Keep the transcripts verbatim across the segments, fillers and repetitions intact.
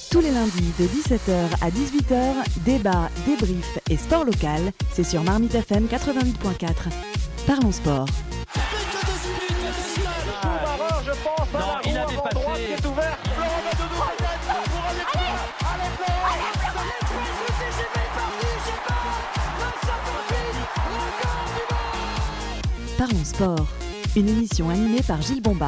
Tous les lundis de dix-sept heures à dix-huit heures, débat, débrief et sport local, c'est sur Marmite F M quatre-vingt-huit point quatre. Parlons sport. Je pense, non, il avait passé. Droite qui est ouvert. Florent Badodou. Vous rendez pas. Allez, Florent. Parlons sport, une émission animée par Gilles Bombard.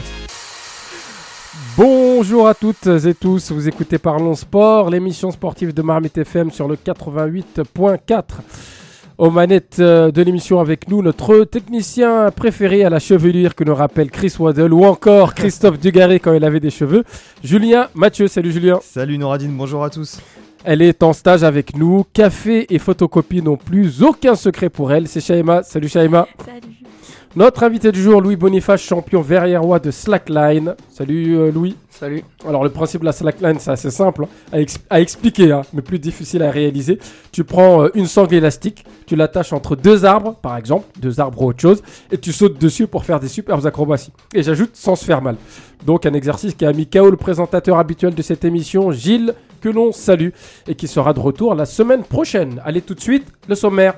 Bonjour à toutes et tous, vous écoutez Parlons Sport, l'émission sportive de Marmite F M sur le quatre-vingt-huit point quatre. Aux manettes de l'émission avec nous, notre technicien préféré à la chevelure que nous rappelle Chris Waddle ou encore Christophe Dugarry quand il avait des cheveux, Julien Mathieu. Salut Julien. Salut Nouradine, bonjour à tous. Elle est en stage avec nous, café et photocopie n'ont plus aucun secret pour elle, c'est Shaima. Salut Shaima. Salut. Notre invité du jour, Louis Boniface, champion verriérois de slackline. Salut euh, Louis. Salut. Alors le principe de la slackline, c'est assez simple hein, à, ex- à expliquer, hein, mais plus difficile à réaliser. Tu prends euh, une sangle élastique, tu l'attaches entre deux arbres, par exemple, deux arbres ou autre chose, et tu sautes dessus pour faire des superbes acrobaties. Et j'ajoute sans se faire mal. Donc un exercice qui a mis K O le présentateur habituel de cette émission, Gilles, que l'on salue, et qui sera de retour la semaine prochaine. Allez tout de suite, le sommaire.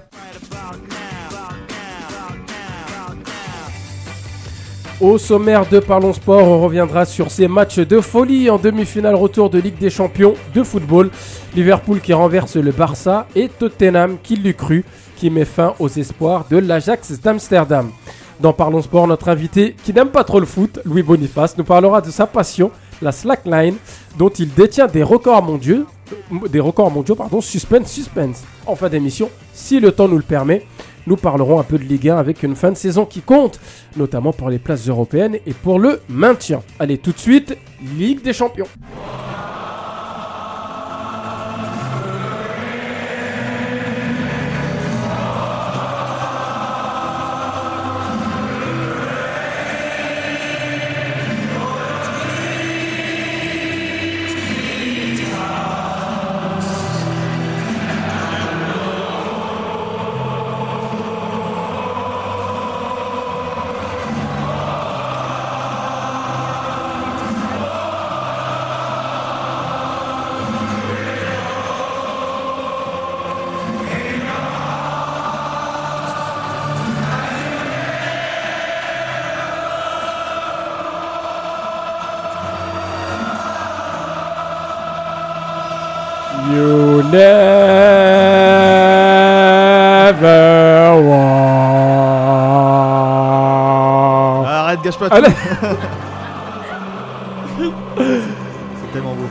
Au sommaire de Parlons Sport, on reviendra sur ces matchs de folie en demi-finale retour de Ligue des Champions de football. Liverpool qui renverse le Barça et Tottenham qui l'eût cru, qui met fin aux espoirs de l'Ajax d'Amsterdam. Dans Parlons Sport, notre invité qui n'aime pas trop le foot, Louis Boniface, nous parlera de sa passion, la slackline, dont il détient des records mondiaux, des records mondiaux, pardon, suspense, suspense. En fin d'émission, si le temps nous le permet, nous parlerons un peu de Ligue un avec une fin de saison qui compte, notamment pour les places européennes et pour le maintien. Allez, tout de suite, Ligue des Champions. You never walk. Arrête, gâche pas tout. Allez. C'est tellement beau.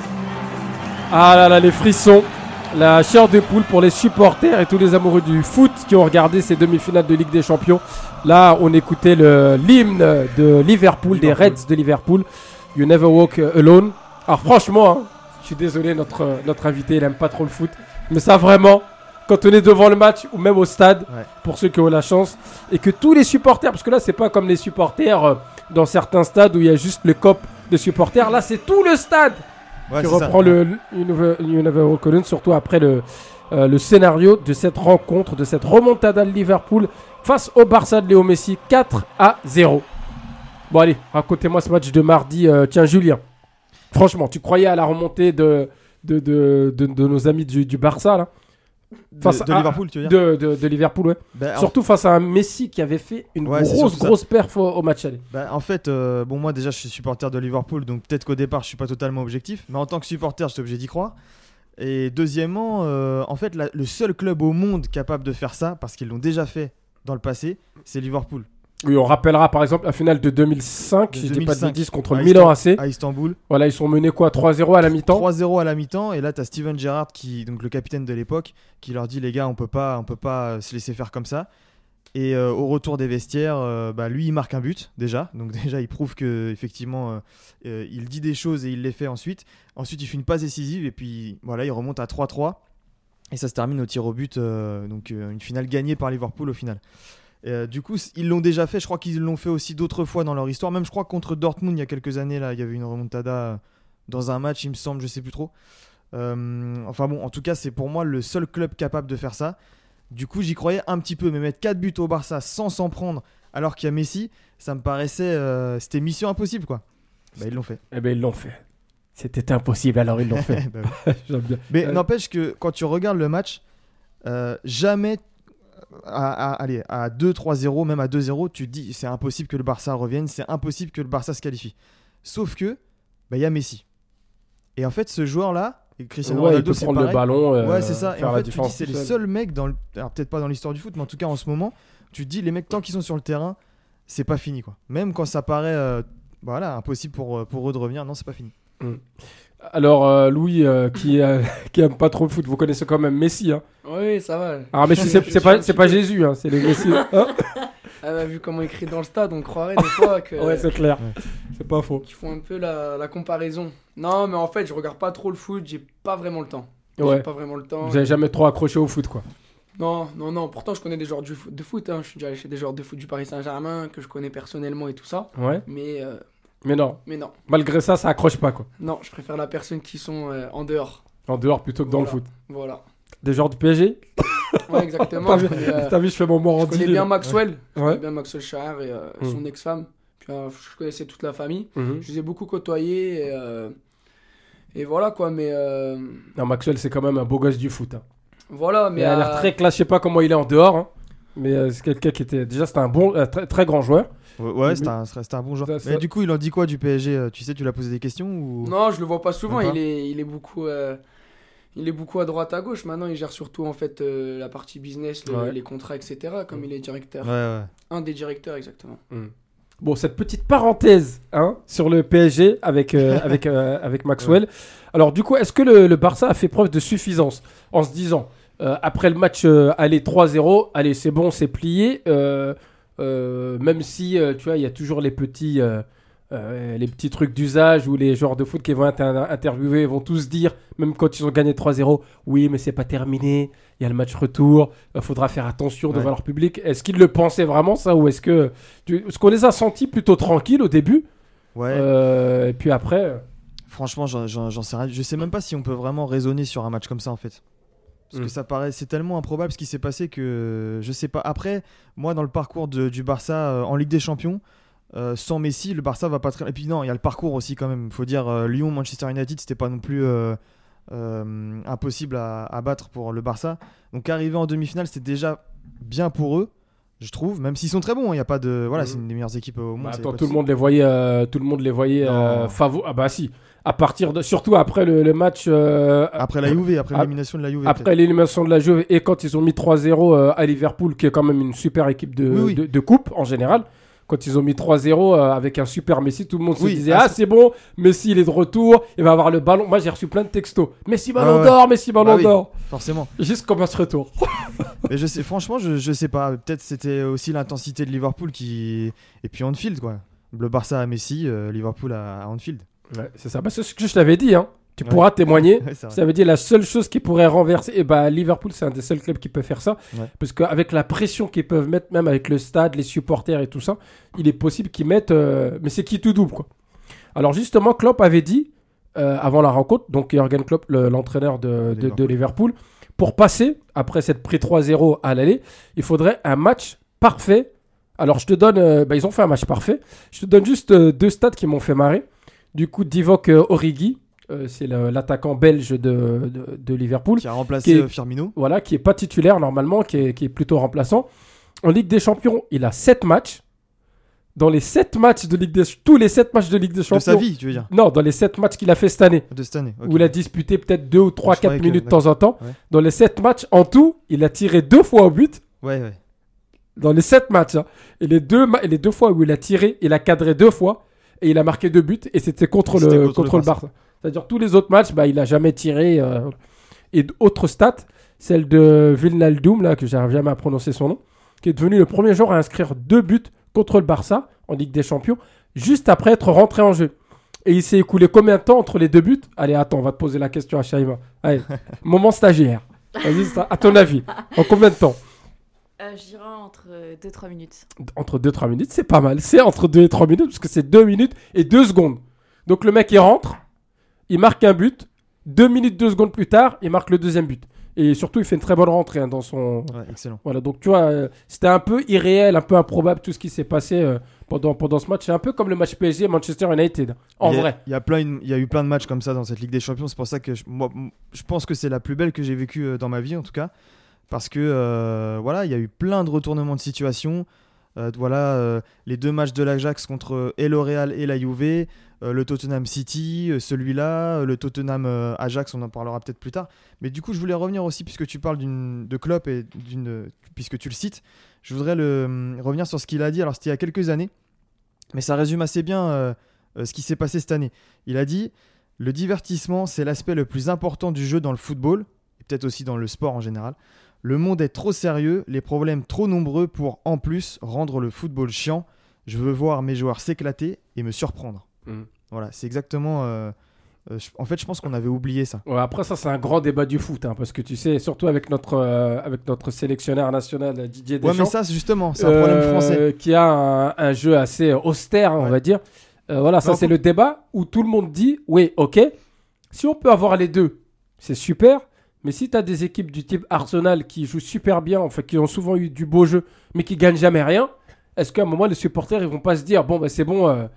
Ah là là, les frissons, la chair de poule pour les supporters et tous les amoureux du foot qui ont regardé ces demi-finales de Ligue des Champions. Là, on écoutait le, l'hymne de Liverpool, Liverpool, des Reds de Liverpool, You Never Walk Alone. Alors franchement, hein, je suis désolé, notre, notre invité, il n'aime pas trop le foot. Mais ça vraiment, quand on est devant le match ou même au stade, ouais. Pour ceux qui ont la chance, et que tous les supporters, parce que là, c'est pas comme les supporters euh, dans certains stades où il y a juste le cop de supporters. Là, c'est tout le stade ouais, qui reprend ça. le You Never Walk Alone, surtout après le, euh, le scénario de cette rencontre, de cette remontada de Liverpool face au Barça de Léo Messi, quatre à zéro. Bon allez, racontez-moi ce match de mardi. Euh, tiens, Julien. Franchement, tu croyais à la remontée de, de, de, de, de nos amis du, du Barça là face de, de à, Liverpool, tu veux dire de, de, de Liverpool, ouais. Ben, Surtout en... face à un Messi qui avait fait une ouais, grosse, grosse perf au, au match aller. Ben, en fait, euh, bon, moi déjà, je suis supporter de Liverpool, donc peut-être qu'au départ, je suis pas totalement objectif, mais en tant que supporter, je suis obligé d'y croire. Et deuxièmement, euh, en fait, la, le seul club au monde capable de faire ça, parce qu'ils l'ont déjà fait dans le passé, c'est Liverpool. Oui, on rappellera par exemple la finale de deux mille cinq, de si je dis pas de bêtises, contre le Milan A C. À Istanbul. Voilà, ils sont menés quoi, trois zéro à la mi-temps. trois zéro à la mi-temps, et là tu as Steven Gerrard, qui, donc le capitaine de l'époque, qui leur dit les gars, on peut pas, on peut pas se laisser faire comme ça. Et euh, au retour des vestiaires, euh, bah, lui il marque un but déjà, donc déjà il prouve que effectivement euh, euh, il dit des choses et il les fait ensuite. Ensuite il fait une passe décisive et puis voilà, il remonte à trois trois et ça se termine au tir au but, euh, donc euh, une finale gagnée par Liverpool au final. Euh, du coup, ils l'ont déjà fait. Je crois qu'ils l'ont fait aussi d'autres fois dans leur histoire. Même, je crois, contre Dortmund, il y a quelques années, là, il y avait une remontada dans un match, il me semble, je sais plus trop. Euh, enfin bon, en tout cas, c'est pour moi le seul club capable de faire ça. Du coup, j'y croyais un petit peu. Mais mettre quatre buts au Barça sans s'en prendre, alors qu'il y a Messi, ça me paraissait... Euh, c'était mission impossible, quoi. Bah, ils l'ont fait. Eh ben, ils l'ont fait. C'était impossible, alors ils l'ont fait. Bah oui. J'aime bien. Mais Euh, n'empêche que quand tu regardes le match, euh, jamais à, à, allez, à deux trois zéro, même à deux zéro, tu te dis c'est impossible que le Barça revienne, c'est impossible que le Barça se qualifie. Sauf que il bah, y a Messi. Et en fait, ce joueur-là, et Cristiano ouais, il Ronaldo, peut c'est prendre pareil. le ballon. euh, Ouais, c'est ça. Et faire en la fait, tu te dis différence c'est tout les seul. seuls mecs, dans le... alors peut-être pas dans l'histoire du foot, mais en tout cas en ce moment, tu te dis les mecs, tant qu'ils sont sur le terrain, c'est pas fini, quoi. Même quand ça paraît euh, voilà, impossible pour, pour eux de revenir, non, c'est pas fini. Mm. Alors, euh, Louis, euh, qui, euh, qui aime pas trop le foot, vous connaissez quand même Messi. Hein. Oui, ça va. Ah, mais c'est, c'est, c'est pas, c'est pas Jésus, hein, c'est les Messi. Hein. Ah bah, vu comment il crie dans le stade, on croirait des fois que, Ouais, c'est clair. Ouais. C'est pas faux. qu'ils font un peu la, la comparaison. Non, mais en fait, je regarde pas trop le foot, j'ai pas vraiment le temps. Ouais. J'ai pas vraiment le temps. Vous avez jamais trop accroché au foot, quoi. Non, non, non. Pourtant, je connais des joueurs du foot, de foot. Hein. Je suis déjà allé chez des joueurs de foot du Paris Saint-Germain que je connais personnellement et tout ça. Ouais. Mais, euh, Mais non, mais non. malgré ça, ça accroche pas, quoi. Non, je préfère la personne qui sont euh, en dehors. En dehors plutôt que dans Voilà. le foot. Voilà. Des joueurs du P S G. Ouais, exactement. T'as je vu, connais, euh, t'as vu, je fais mon je Morandi. connais bien Maxwell. Je Ouais. connais bien Maxwell Char et euh, Mm. son ex-femme. Puis euh, je connaissais toute la famille. Mhm. Je les ai beaucoup côtoyés et, euh, et voilà quoi. Mais euh, Non, Maxwell, c'est quand même un beau gosse du foot. Hein. voilà, mais il a à- l'air très classe, je sais pas comment il est en dehors. Hein. Mais euh, c'est quelqu'un qui était. Déjà, c'était un bon, euh, très, très grand joueur. Ouais, ouais Mais- c'était un, c'était un bon joueur. Ça, ça- Mais du coup, il en dit quoi du P S G euh, Tu sais, tu lui as posé des questions ou... Non, je le vois pas souvent. Même pas Il est, il est beaucoup, euh, il est beaucoup à droite, à gauche. Maintenant, il gère surtout en fait euh, la partie business, le- Ouais. les contrats, et cetera. Comme il est directeur, Ouais, ouais. un des directeurs exactement. Bon, cette petite parenthèse hein, sur le P S G avec, euh, avec, euh, avec Maxwell. Alors, du coup, est-ce que le, le Barça a fait preuve de suffisance en se disant, euh, après le match euh, aller trois zéro, allez, c'est bon, c'est plié, euh, euh, même si, euh, tu vois, il y a toujours les petits, euh, euh, les petits trucs d'usage où les joueurs de foot qui vont être in- interviewés vont tous dire, même quand ils ont gagné trois zéro, oui, mais c'est pas terminé, il y a le match retour, il faudra faire attention devant Ouais. leur public. Est-ce qu'ils le pensaient vraiment, ça, ou est-ce que... Tu... Est-ce qu'on les a sentis plutôt tranquilles au début Ouais. euh, et puis après... euh, Franchement, j'en, j'en- j'en sais rien. Je sais même pas si on peut vraiment raisonner sur un match comme ça en fait. Parce Mm. que ça paraît, c'est tellement improbable ce qui s'est passé que je sais pas. Après, moi, dans le parcours de- du Barça euh, en Ligue des Champions, euh, sans Messi, le Barça va pas très. Et puis non, il y a le parcours aussi quand même. Faut dire euh, Lyon, Manchester United, c'était pas non plus euh, euh, impossible à, à battre pour le Barça. Donc arriver en demi-finale, c'est déjà bien pour eux, je trouve. Même s'ils sont très bons, il y a pas de. Voilà, Mm. c'est une des meilleures équipes au monde. bah, c'est attends, pas de tout le souci. monde les voyait, euh, tout le monde les voyait euh, Non. favo- Ah bah si, à partir de... Surtout après le, le match... euh, Après la Juve, après Ah, l'élimination de la Juve. Après l'élimination de la Juve et quand ils ont mis trois zéro euh, à Liverpool, qui est quand même une super équipe de, Oui, oui. de, de coupe en général, quand ils ont mis trois zéro euh, avec un super Messi, tout le monde Oui, se disait ah, ah c'est- c'est bon, Messi il est de retour, il va avoir le ballon. Moi j'ai reçu plein de textos. Messi ballon Ah ouais. d'or, Messi ballon Bah oui. d'or. Forcément. Juste comme un retour. Mais je sais, franchement, je, je sais pas. Peut-être c'était aussi l'intensité de Liverpool qui. Et puis Anfield, quoi. Le Barça à Messi, euh, Liverpool à, à Anfield. Ouais, c'est ça. Bah, c'est ce que je t'avais dit. Hein. Tu Ouais. pourras témoigner. Ouais, c'est vrai. Ça veut dire la seule chose qui pourrait renverser. Et bah Liverpool, c'est un des seuls clubs qui peut faire ça. Ouais. Parce qu'avec la pression qu'ils peuvent mettre, même avec le stade, les supporters et tout ça, il est possible qu'ils mettent. euh, Mais c'est qui tout double, quoi. Alors justement, Klopp avait dit euh, avant la rencontre, donc Jürgen Klopp, le- l'entraîneur de, de- de Liverpool, pour passer après cette prix trois zéro à l'aller, il faudrait un match parfait. Alors je te donne, euh, bah, ils ont fait un match parfait. Je te donne juste euh, deux stats qui m'ont fait marrer. Du coup, Divock euh, Origi, euh, c'est le- l'attaquant belge de, de, de Liverpool, Qui a remplacé Qui est- euh, Firmino. voilà, qui est pas titulaire normalement, qui est, qui est plutôt remplaçant. En Ligue des Champions, il a sept matchs. Dans les sept matchs de Ligue des tous les sept matchs de Ligue des De Champions. sa vie, tu veux dire. Non, dans les sept matchs qu'il a fait cette année, De cette année. ok. où il a disputé peut-être deux ou trois, Je croyais quatre que- minutes de temps en temps. Ouais. Dans les sept matchs en tout, il a tiré deux fois au but. Ouais, ouais. Dans les sept matchs. Hein. Et, les deux ma- et les deux fois où il a tiré, il a cadré deux fois. Et il a marqué deux buts. Et c'était contre, C'était le, contre contre, le le Barça. C'est-à-dire tous les autres matchs, bah, il n'a jamais tiré. euh. Et d- autre stat, celle de Wijnaldum, là, que j'arrive jamais à prononcer son nom, qui est devenu le premier joueur à inscrire deux buts contre le Barça en Ligue des Champions, juste après être rentré en jeu. Et il s'est écoulé combien de temps entre les deux buts? Allez, attends, on va te poser la question à Shaima. Allez, moment stagiaire. Vas-y, ça, à ton avis, en combien de temps? Euh, je dirais entre deux trois minutes. Entre deux trois minutes, c'est pas mal. C'est entre deux et trois minutes, parce que c'est deux minutes et deux secondes. Donc le mec, il rentre, il marque un but, deux minutes, deux secondes plus tard, il marque le deuxième but. Et surtout, il fait une très bonne rentrée hein, dans son... Ouais, excellent. Voilà, donc tu vois, euh, c'était un peu irréel, un peu improbable tout ce qui s'est passé. euh, pendant, pendant ce match. C'est un peu comme le match P S G Manchester United, en il y a, vrai. Il y, a plein, il y a eu plein de matchs comme ça dans cette Ligue des Champions. C'est pour ça que je, moi, je pense que c'est la plus belle que j'ai vécue dans ma vie, en tout cas. Parce que euh, voilà, il y a eu plein de retournements de situation. Euh, voilà, euh, les deux matchs de l'Ajax contre et le Real et la Juve, euh, le Tottenham City, euh, celui-là, euh, le Tottenham euh, Ajax, on en parlera peut-être plus tard. Mais du coup, je voulais revenir aussi, puisque tu parles d'une, de Klopp et d'une, puisque tu le cites, je voudrais le, revenir sur ce qu'il a dit. Alors, c'était il y a quelques années, mais ça résume assez bien euh, euh, ce qui s'est passé cette année. Il a dit « Le divertissement, c'est l'aspect le plus important du jeu dans le football, et peut-être aussi dans le sport en général. Le monde est trop sérieux, les problèmes trop nombreux pour, en plus, rendre le football chiant. Je veux voir mes joueurs s'éclater et me surprendre. Mmh. » Voilà, c'est exactement... Euh, euh, je, en fait, je pense qu'on avait oublié ça. Ouais, après, ça, c'est un grand débat du foot, hein, parce que tu sais, surtout avec notre, euh, avec notre sélectionneur national, Didier Deschamps. Ouais, mais ça, c'est justement, c'est un euh, problème français. Qui a un, un jeu assez austère, on ouais. va dire. Euh, voilà, ça, non, c'est pour... le débat où tout le monde dit, oui, ok, si on peut avoir les deux, c'est super. Mais si tu as des équipes du type Arsenal qui jouent super bien, en fait, qui ont souvent eu du beau jeu, mais qui gagnent jamais rien, est-ce qu'à un moment, les supporters, ils vont pas se dire, bon, bah, c'est bon, euh,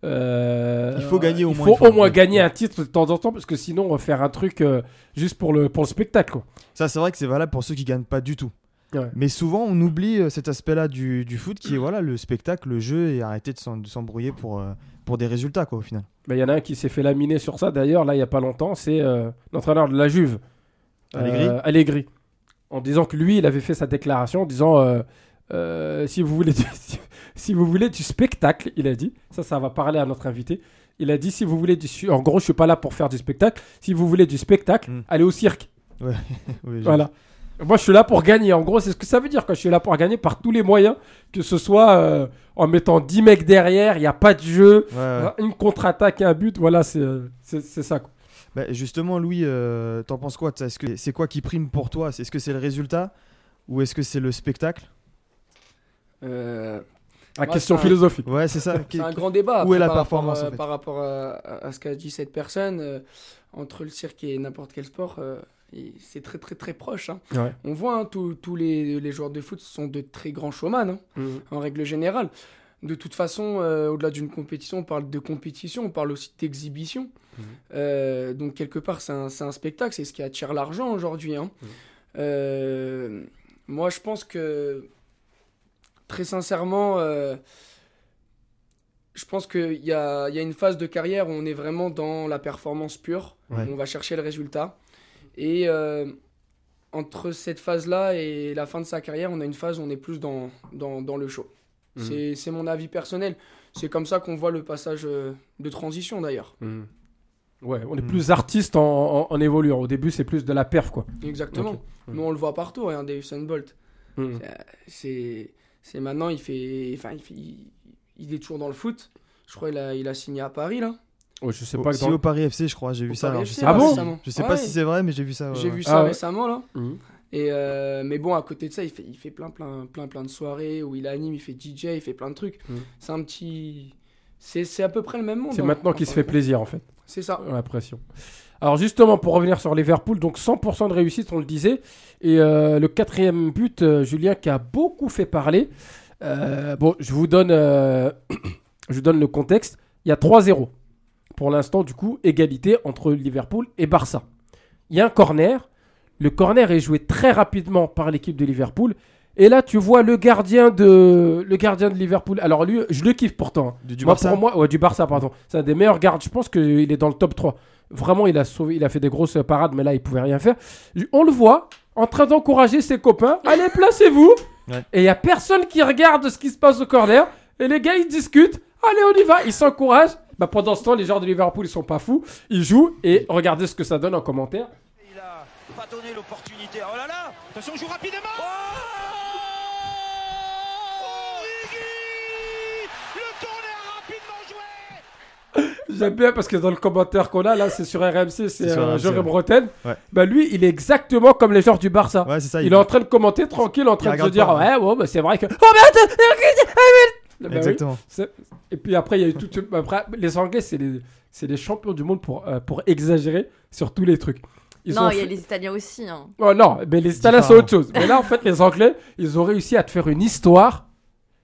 euh, il faut gagner au il moins. Faut il faut au moins gagner un titre de temps en temps, parce que sinon, on va faire un truc euh, juste pour le, pour le spectacle, quoi. Ça, c'est vrai que c'est valable pour ceux qui gagnent pas du tout. Ouais. Mais souvent, on oublie euh, cet aspect-là du, du foot qui est voilà, le spectacle, le jeu, et arrêter de, s'en, de s'embrouiller pour, euh, pour des résultats, quoi, au final. Il bah, y en a un qui s'est fait laminer sur ça, d'ailleurs, là, il y a pas longtemps, c'est euh, l'entraîneur de la Juve. Allegri. Euh, Allegri, en disant que lui, il avait fait sa déclaration en disant euh, euh, si vous voulez du, si, si vous voulez du spectacle, il a dit, ça, ça va parler à notre invité. Il a dit si vous voulez du, en gros, je suis pas là pour faire du spectacle. Si vous voulez du spectacle, mm. allez au cirque. Ouais. Oui, voilà. Moi, je suis là pour gagner. En gros, c'est ce que ça veut dire quand je suis là pour gagner par tous les moyens, que ce soit euh, en mettant dix mecs derrière, il y a pas de jeu, ouais, ouais. une contre-attaque et un but. Voilà, c'est c'est, c'est ça, quoi. Bah justement, Louis, euh, t'en penses quoi ? Est-ce que c'est quoi qui prime pour toi ? Est-ce que c'est le résultat ou est-ce que c'est le spectacle ? euh, La moi, question philosophique. Un... Ouais, c'est ça. C'est un grand débat. Où est la par performance rapport, en fait. Par rapport à, à ce qu'a dit cette personne, euh, entre le cirque et n'importe quel sport, euh, c'est très très très proche. Hein. Ouais. On voit, hein, tous les, les joueurs de foot sont de très grands showman, hein, mmh. en règle générale. De toute façon, euh, au-delà d'une compétition, on parle de compétition, on parle aussi d'exhibition. Mmh. Euh, donc, quelque part, c'est un, c'est un spectacle, c'est ce qui attire l'argent aujourd'hui. Hein. Mmh. Euh, moi, je pense que, très sincèrement, euh, je pense qu'il y a, y a une phase de carrière où on est vraiment dans la performance pure, ouais. où on va chercher le résultat. Et euh, entre cette phase-là et la fin de sa carrière, on a une phase où on est plus dans, dans, dans le show. Mmh. C'est, c'est mon avis personnel. C'est comme ça qu'on voit le passage de transition d'ailleurs. Mmh. Ouais, on est mmh. plus artiste en, en, en évoluant. Au début, c'est plus de la perf, quoi. Exactement. Okay. Mmh. Nous, on le voit partout, regardez Usain Bolt. Mmh. C'est, c'est maintenant, il fait, enfin, il fait, il, il est toujours dans le foot. Je crois qu'il a, il a signé à Paris là. Ouais, je sais au, pas. C'est dans... au Paris F C, je crois. J'ai vu au ça. Alors, je sais ah pas bon si, Je sais ouais. pas si c'est vrai, mais j'ai vu ça. J'ai ouais. vu ça ah récemment là. Mmh. Et euh, mais bon, à côté de ça, il fait, il fait plein, plein, plein, plein de soirées où il anime, il fait D J, il fait plein de trucs. Mmh. C'est un petit, c'est, c'est à peu près le même monde. C'est hein, maintenant qu'il enfin, se fait plaisir en fait. C'est ça. La pression. Alors justement, pour revenir sur Liverpool, donc cent pour cent de réussite, on le disait. Et euh, le quatrième but, euh, Julien, qui a beaucoup fait parler. Euh, bon, je vous donne, euh, je vous donne le contexte. Il y a trois zéro. Pour l'instant, du coup, égalité entre Liverpool et Barça. Il y a un corner. Le corner est joué très rapidement par l'équipe de Liverpool. Et là, tu vois le gardien de, le gardien de Liverpool. Alors lui, je le kiffe pourtant. Du, du moi, Barça pour moi, ouais, du Barça, pardon. C'est un des meilleurs gardes. Je pense qu'il est dans le top trois. Vraiment, il a sauvé, il a fait des grosses parades, mais là, il pouvait rien faire. On le voit en train d'encourager ses copains. Allez, placez-vous. Ouais. Et il n'y a personne qui regarde ce qui se passe au corner. Et les gars, ils discutent. Allez, on y va. Ils s'encouragent. Bah, pendant ce temps, les joueurs de Liverpool, ils sont pas fous. Ils jouent. Et regardez ce que ça donne en commentaire. Il a pas donné l'opportunité. Oh là là. Attention, on joue rapidement. Oh J'aime bien parce que dans le commentaire qu'on a là, c'est sur R M C, c'est, c'est euh, Jérôme Roten. Ouais. Bah lui, il est exactement comme les joueurs du Barça. Ouais, c'est ça, il, il est en train de commenter tranquille, en train de se dire pas, ouais, ouais, bah, c'est vrai que. Oh merde. Exactement. Bah, oui. Et puis après, il y a eu tout. Après, les Anglais, c'est les, c'est les champions du monde pour euh, pour exagérer sur tous les trucs. Ils non, il y a fait... les Italiens aussi. Hein. Oh non, mais les Italiens c'est autre chose. Mais là, en fait, les Anglais, ils ont réussi à te faire une histoire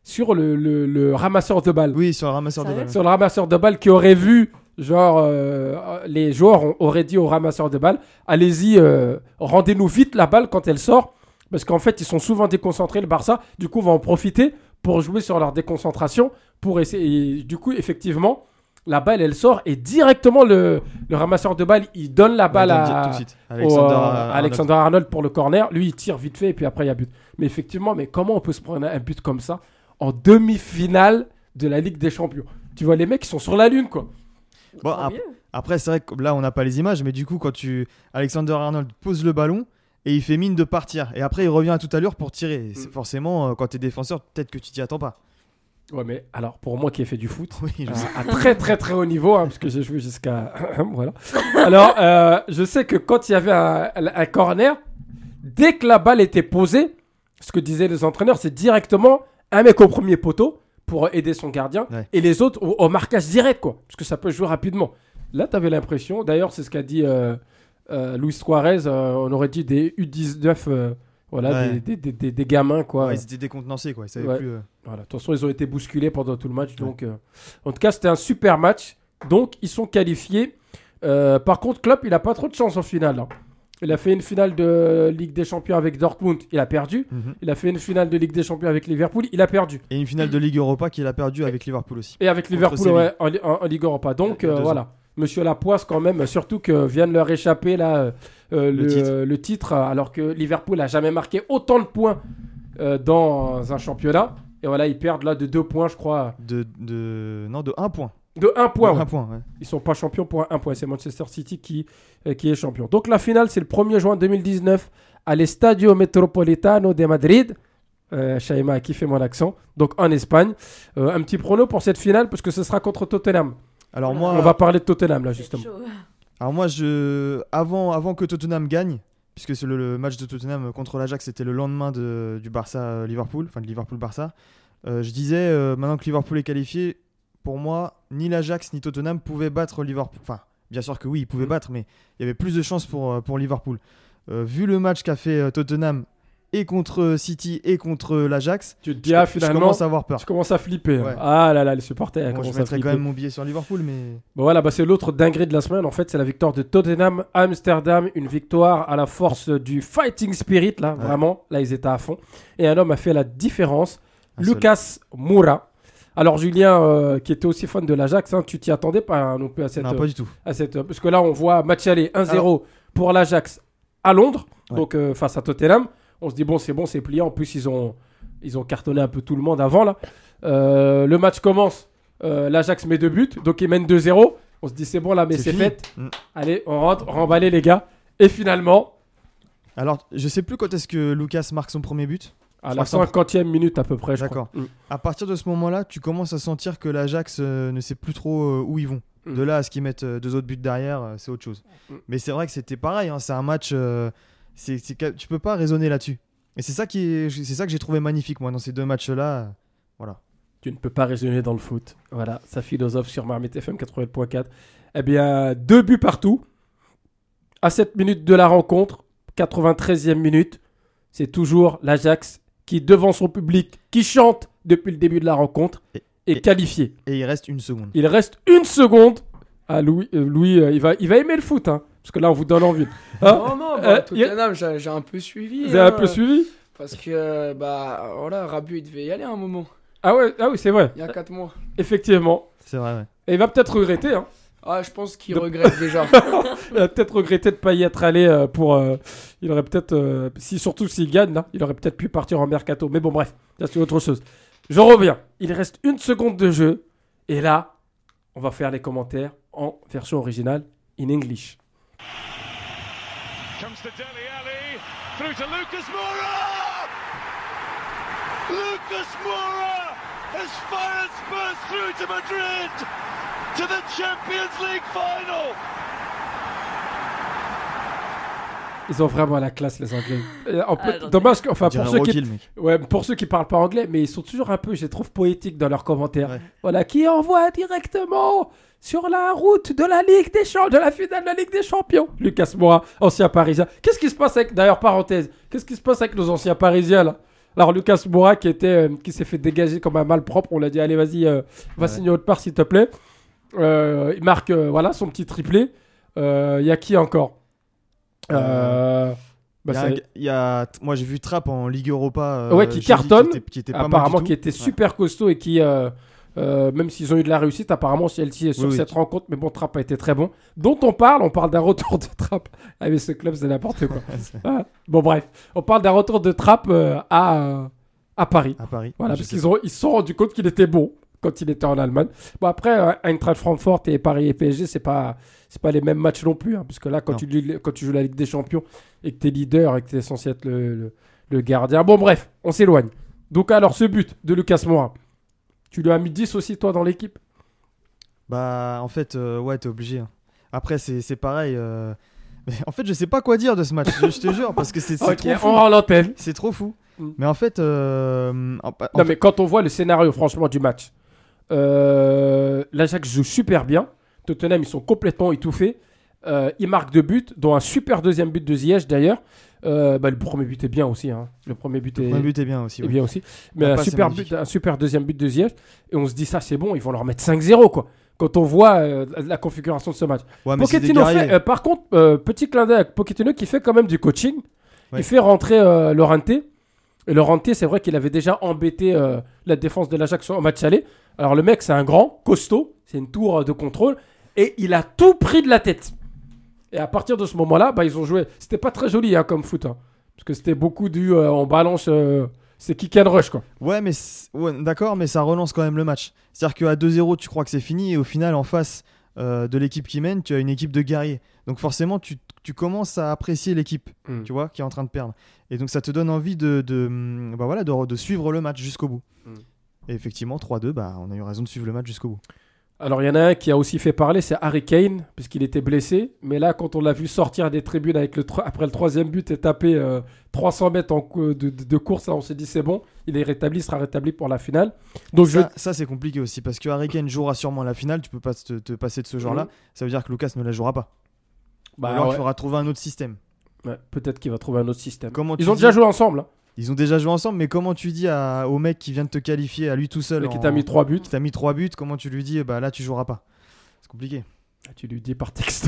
sur le, le, le ramasseur de balles. Oui, sur le ramasseur de balles. Sur le ramasseur de balles qui aurait vu, genre, euh, les joueurs auraient dit au ramasseur de balles, allez-y, euh, rendez-nous vite la balle quand elle sort, parce qu'en fait, ils sont souvent déconcentrés, le Barça. Du coup, on va en profiter pour jouer sur leur déconcentration, pour essayer. Et, du coup, effectivement, la balle, elle sort et directement, le, le ramasseur de balles, il donne la balle ouais, à, tout de suite. Alexander, au, euh, Alexander Arnold pour le corner. Lui, il tire vite fait et puis après, il y a but. Mais effectivement, mais comment on peut se prendre un but comme ça en demi-finale de la Ligue des Champions? Tu vois, les mecs, ils sont sur la lune, quoi. Bon, ap- après, c'est vrai que là, on n'a pas les images, mais du coup, quand tu Alexander Arnold pose le ballon et il fait mine de partir, et après, il revient à toute allure pour tirer. Mm. C'est forcément, euh, quand tu es défenseur, peut-être que tu t'y attends pas. Ouais, mais alors, pour moi qui ai fait du foot, oui, je euh, sais. à très très très haut niveau, hein, parce que j'ai joué jusqu'à... voilà. Alors, euh, je sais que quand il y avait un, un corner, dès que la balle était posée, ce que disaient les entraîneurs, c'est directement un mec au premier poteau pour aider son gardien, ouais. et les autres au, au marquage direct, quoi, parce que ça peut jouer rapidement. Là, tu avais l'impression, d'ailleurs, c'est ce qu'a dit euh, euh, Luis Suarez, euh, on aurait dit des U dix-neuf... Euh, Voilà, ouais. des, des, des, des gamins, quoi. Ouais, ils étaient décontenancés, quoi. Ils savaient ouais. plus. Euh... Voilà. De toute façon, ils ont été bousculés pendant tout le match. Donc, ouais. euh... En tout cas, c'était un super match. Donc, ils sont qualifiés. Euh, par contre, Klopp, il n'a pas trop de chance en finale. Hein. Il a fait une finale de Ligue des Champions avec Dortmund. Il a perdu. Mm-hmm. Il a fait une finale de Ligue des Champions avec Liverpool. Il a perdu. Et une finale de Ligue Europa qu'il a perdu avec Liverpool aussi. Et avec Liverpool, ouais, en, en, en Ligue Europa. Donc, euh, voilà. Ans. Monsieur Lapoisse, quand même, surtout que vient de leur échapper là, euh, le, le, titre. Euh, le titre, alors que Liverpool n'a jamais marqué autant de points euh, dans un championnat. Et voilà, ils perdent là de deux points, je crois. De, de... Non, de un point. De un point. De ouais. un point, ouais. Ils ne sont pas champions pour un point. C'est Manchester City qui, euh, qui est champion. Donc la finale, c'est le premier juin deux mille dix-neuf à l'Estadio Metropolitano de Madrid. Euh, Shaima a kiffé mon accent. Donc en Espagne. Euh, un petit prono pour cette finale, parce que ce sera contre Tottenham. Alors moi, on va parler de Tottenham là justement. Alors moi, je avant avant que Tottenham gagne, puisque c'est le, le match de Tottenham contre l'Ajax, c'était le lendemain de, du Barça Liverpool, enfin de Liverpool Barça. Euh, je disais euh, maintenant que Liverpool est qualifié, pour moi, ni l'Ajax ni Tottenham pouvaient battre Liverpool. Enfin, bien sûr que oui, ils pouvaient mmh. battre, mais il y avait plus de chances pour pour Liverpool. Euh, vu le match qu'a fait euh, Tottenham et contre City et contre l'Ajax, tu te dis, ah, finalement, je commence à avoir peur. Tu commences à flipper. Ouais. Hein. Ah là là, les supporters. Bon, je mettrais quand même mon billet sur Liverpool, mais... Bon, voilà, bah, c'est l'autre dinguerie de la semaine. En fait, c'est la victoire de Tottenham à Amsterdam. Une victoire à la force du fighting spirit, là, ouais. Vraiment. Là, ils étaient à fond. Et un homme a fait la différence. Un Lucas seul. Moura. Alors, Julien, euh, qui était aussi fan de l'Ajax, hein, tu t'y attendais pas hein, non plus à cette... Non, pas du tout. À cette, parce que là, on voit match aller un zéro Alors... pour l'Ajax à Londres, ouais. donc euh, face à Tottenham. On se dit, bon, c'est bon, c'est plié. En plus, ils ont, ils ont cartonné un peu tout le monde avant, là. Euh, le match commence. Euh, L'Ajax met deux buts. Donc, ils mènent deux zéro. On se dit, c'est bon, là, mais c'est, c'est fait. Mm. Allez, on rentre, remballer, les gars. Et finalement... Alors, je sais plus quand est-ce que Lucas marque son premier but. À la cinquantième minute, à peu près, je D'accord. crois. Mm. À partir de ce moment-là, tu commences à sentir que l'Ajax euh, ne sait plus trop euh, où ils vont. Mm. De là à ce qu'ils mettent euh, deux autres buts derrière, euh, c'est autre chose. Mm. Mais c'est vrai que c'était pareil. Hein, c'est un match... Euh, C'est, c'est, tu peux pas raisonner là-dessus. Et c'est ça, qui est, c'est ça que j'ai trouvé magnifique, moi, dans ces deux matchs-là. Voilà. Tu ne peux pas raisonner dans le foot. Voilà, ça philosophe sur Marmite F M quatre-vingt-huit point quatre. Eh bien, deux buts partout. À sept minutes de la rencontre, quatre-vingt-treizième minute, c'est toujours l'Ajax qui, devant son public, qui chante depuis le début de la rencontre, et, est et, qualifié. Et il reste une seconde. Il reste une seconde. Ah, Louis, euh, Louis euh, il, va, il va aimer le foot, hein. Parce que là, on vous donne envie. Hein non, non, bah, euh, Tottenham, a... j'ai, j'ai un peu suivi. Vous avez hein, un peu suivi parce que, bah, voilà, Rabiot, il devait y aller à un moment. Ah, ouais, ah oui, c'est vrai. Il y a quatre mois. Effectivement. C'est vrai, ouais. Et il va peut-être regretter. Hein. Ah, je pense qu'il de... regrette déjà. Il va peut-être regretter de ne pas y être allé euh, pour... Euh, il aurait peut-être... Euh, si, surtout s'il gagne, là, il aurait peut-être pu partir en mercato. Mais bon, bref, ça c'est autre chose. Je reviens. Il reste une seconde de jeu. Et là, on va faire les commentaires en version originale, in English. Comes to Dele Alli, through to Lucas Moura! Lucas Moura has fired Spurs through to Madrid, to the Champions League final! Ils ont vraiment la classe, les Anglais. En ah, peut, dommage, que, enfin, pour ceux, qui, ouais, pour ceux qui parlent pas anglais, mais ils sont toujours un peu, je les trouve poétiques dans leurs commentaires. Ouais. Voilà, qui envoie directement sur la route de la Ligue des Champions, de la finale de la Ligue des Champions. Lucas Moura, ancien Parisien. Qu'est-ce qui se passe avec, d'ailleurs, parenthèse, qu'est-ce qui se passe avec nos anciens Parisiens, là? Alors Lucas Moura qui, était, euh, qui s'est fait dégager comme un malpropre, on l'a dit allez vas-y, euh, va ouais. signer autre part s'il te plaît. Euh, il marque euh, voilà, son petit triplé. Il euh, y a qui encore euh, bah y a, c'est... y a, Moi j'ai vu Trapp en Ligue Europa. Euh, ouais, qui cartonne, qui était, qui était pas apparemment mal qui était super ouais. costaud et qui... Euh, Euh, même s'ils ont eu de la réussite, apparemment Chelsea est sur oui, cette oui. rencontre, mais bon, Trapp a été très bon. Dont on parle, on parle d'un retour de Trapp. Ah mais ce club c'est n'importe quoi. ah, bon bref, on parle d'un retour de Trapp euh, à euh, à Paris. À Paris. Voilà, parce qu'ils ont ils se sont rendus compte qu'il était bon quand il était en Allemagne. Bon après, euh, Eintracht Francfort et Paris et P S G, c'est pas c'est pas les mêmes matchs non plus, hein, parce que là quand non. tu quand tu joues la Ligue des Champions et que t'es leader et que t'es censé être le, le, le gardien. Bon bref, on s'éloigne. Donc alors ce but de Lucas Moura. Tu lui as mis dix aussi, toi, dans l'équipe ? Bah, en fait, euh, ouais, t'es obligé. Hein. Après, c'est, c'est pareil. Euh... Mais en fait, je sais pas quoi dire de ce match, je, je te jure, parce que c'est, c'est okay, trop fou. On rend l'antenne. C'est trop fou. Mm. Mais en fait... Euh... En, en non, fait... mais quand on voit le scénario, franchement, du match, euh... l'Ajax joue super bien. Tottenham, ils sont complètement étouffés. Euh, ils marquent deux buts, dont un super deuxième but de Ziyech, d'ailleurs. Euh, bah, le premier but est bien aussi. Hein. Le premier but, le est... premier but est bien aussi. Est ouais. bien aussi. Mais un super, but, un super deuxième but de Ziyech. Et on se dit, ça, c'est bon, ils vont leur mettre cinq zéro, quoi. Quand on voit euh, la configuration de ce match. Ouais, mais Pochettino fait, euh, par contre, euh, petit clin d'œil avec Pochettino qui fait quand même du coaching. Ouais. Il fait rentrer euh, Llorente. Et Llorente, c'est vrai qu'il avait déjà embêté euh, la défense de l'Ajax au match aller. Alors le mec, c'est un grand, costaud. C'est une tour de contrôle. Et il a tout pris de la tête. Et à partir de ce moment-là, bah, ils ont joué. C'était pas très joli hein, comme foot. Hein. Parce que c'était beaucoup du euh, on balance, euh, c'est kick and rush quoi. Ouais, mais ouais, d'accord, mais ça relance quand même le match. C'est-à-dire qu'à deux zéro, tu crois que c'est fini et au final, en face euh, de l'équipe qui mène, tu as une équipe de guerriers. Donc forcément, tu, tu commences à apprécier l'équipe, mm. tu vois, qui est en train de perdre. Et donc ça te donne envie de, de, bah voilà, de, de suivre le match jusqu'au bout. Mm. Et effectivement, trois deux, bah, on a eu raison de suivre le match jusqu'au bout. Alors, il y en a un qui a aussi fait parler, c'est Harry Kane, puisqu'il était blessé. Mais là, quand on l'a vu sortir des tribunes avec le tro- après le troisième but et taper euh, trois cents mètres en co- de, de, de course, là, on s'est dit c'est bon, il est rétabli, il sera rétabli pour la finale. Donc, ça, je... ça, c'est compliqué aussi, parce que Harry Kane jouera sûrement la finale, tu peux pas te, te passer de ce genre-là. Mmh. Ça veut dire que Lucas ne la jouera pas. Bah, alors, ouais. il faudra trouver un autre système. Ouais, peut-être qu'il va trouver un autre système. Comment Ils ont dis... déjà joué ensemble. Hein. Ils ont déjà joué ensemble, mais comment tu dis à, au mec qui vient de te qualifier, à lui tout seul, mais en... qui t'a mis trois buts, qui t'a mis trois buts, comment tu lui dis, bah là, tu joueras pas. C'est compliqué. Tu lui dis par texto.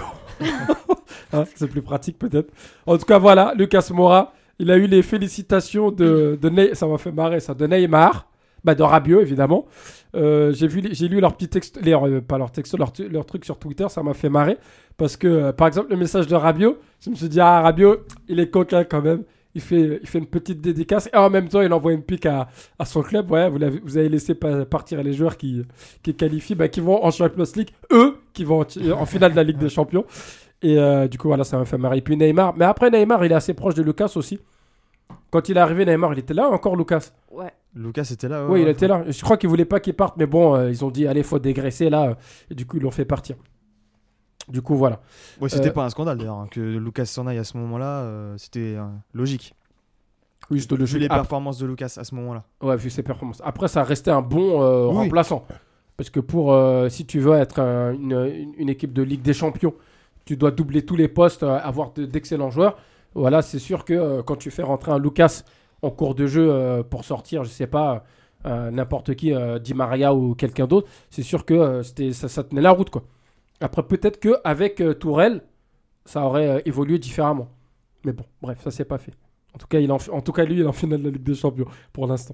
hein, c'est plus pratique peut-être. En tout cas, voilà, Lucas Moura, il a eu les félicitations de, de ne... ça m'a fait marrer ça, de Neymar, bah de Rabiot évidemment. Euh, j'ai vu, j'ai lu leur petit texte, les, euh, pas leur texto, leur, leur truc sur Twitter, ça m'a fait marrer parce que euh, par exemple le message de Rabiot, je me suis dit ah Rabiot, il est coquin quand même. Il fait, il fait une petite dédicace et en même temps il envoie une pique à, à son club. Ouais, vous, l'avez, vous avez laissé pa- partir les joueurs qui, qui qualifient, bah, qui vont en Champions League, eux qui vont en, en finale de la Ligue des Champions. Et euh, du coup voilà, ça m'a fait marrer. Et puis Neymar, mais après Neymar il est assez proche de Lucas aussi. Quand il est arrivé Neymar, il était là encore Lucas. Ouais. Lucas était là. Ouais, oui, ouais, il ouais. était là. Je crois qu'il voulait pas qu'il parte, mais bon, euh, ils ont dit allez faut dégraisser là, et du coup ils l'ont fait partir. Du coup, voilà. Ouais, c'était euh, pas un scandale d'ailleurs hein, que Lucas s'en aille à ce moment-là. Euh, c'était euh, logique. Oui, je te le vu les performances de Lucas à ce moment-là. Ouais, vu ses performances. Après, ça restait un bon euh, oui. remplaçant. Parce que pour, euh, si tu veux être euh, une, une équipe de Ligue des Champions, tu dois doubler tous les postes, euh, avoir de, d'excellents joueurs. Voilà, c'est sûr que euh, quand tu fais rentrer un Lucas en cours de jeu euh, pour sortir, je sais pas, euh, n'importe qui, euh, Di Maria ou quelqu'un d'autre, c'est sûr que euh, c'était, ça, ça tenait la route, quoi. Après, peut-être qu'avec euh, Tourelle, ça aurait euh, évolué différemment. Mais bon, bref, ça s'est pas fait. En tout cas, il en, en tout cas, lui, il est en finale de la Ligue des Champions pour l'instant.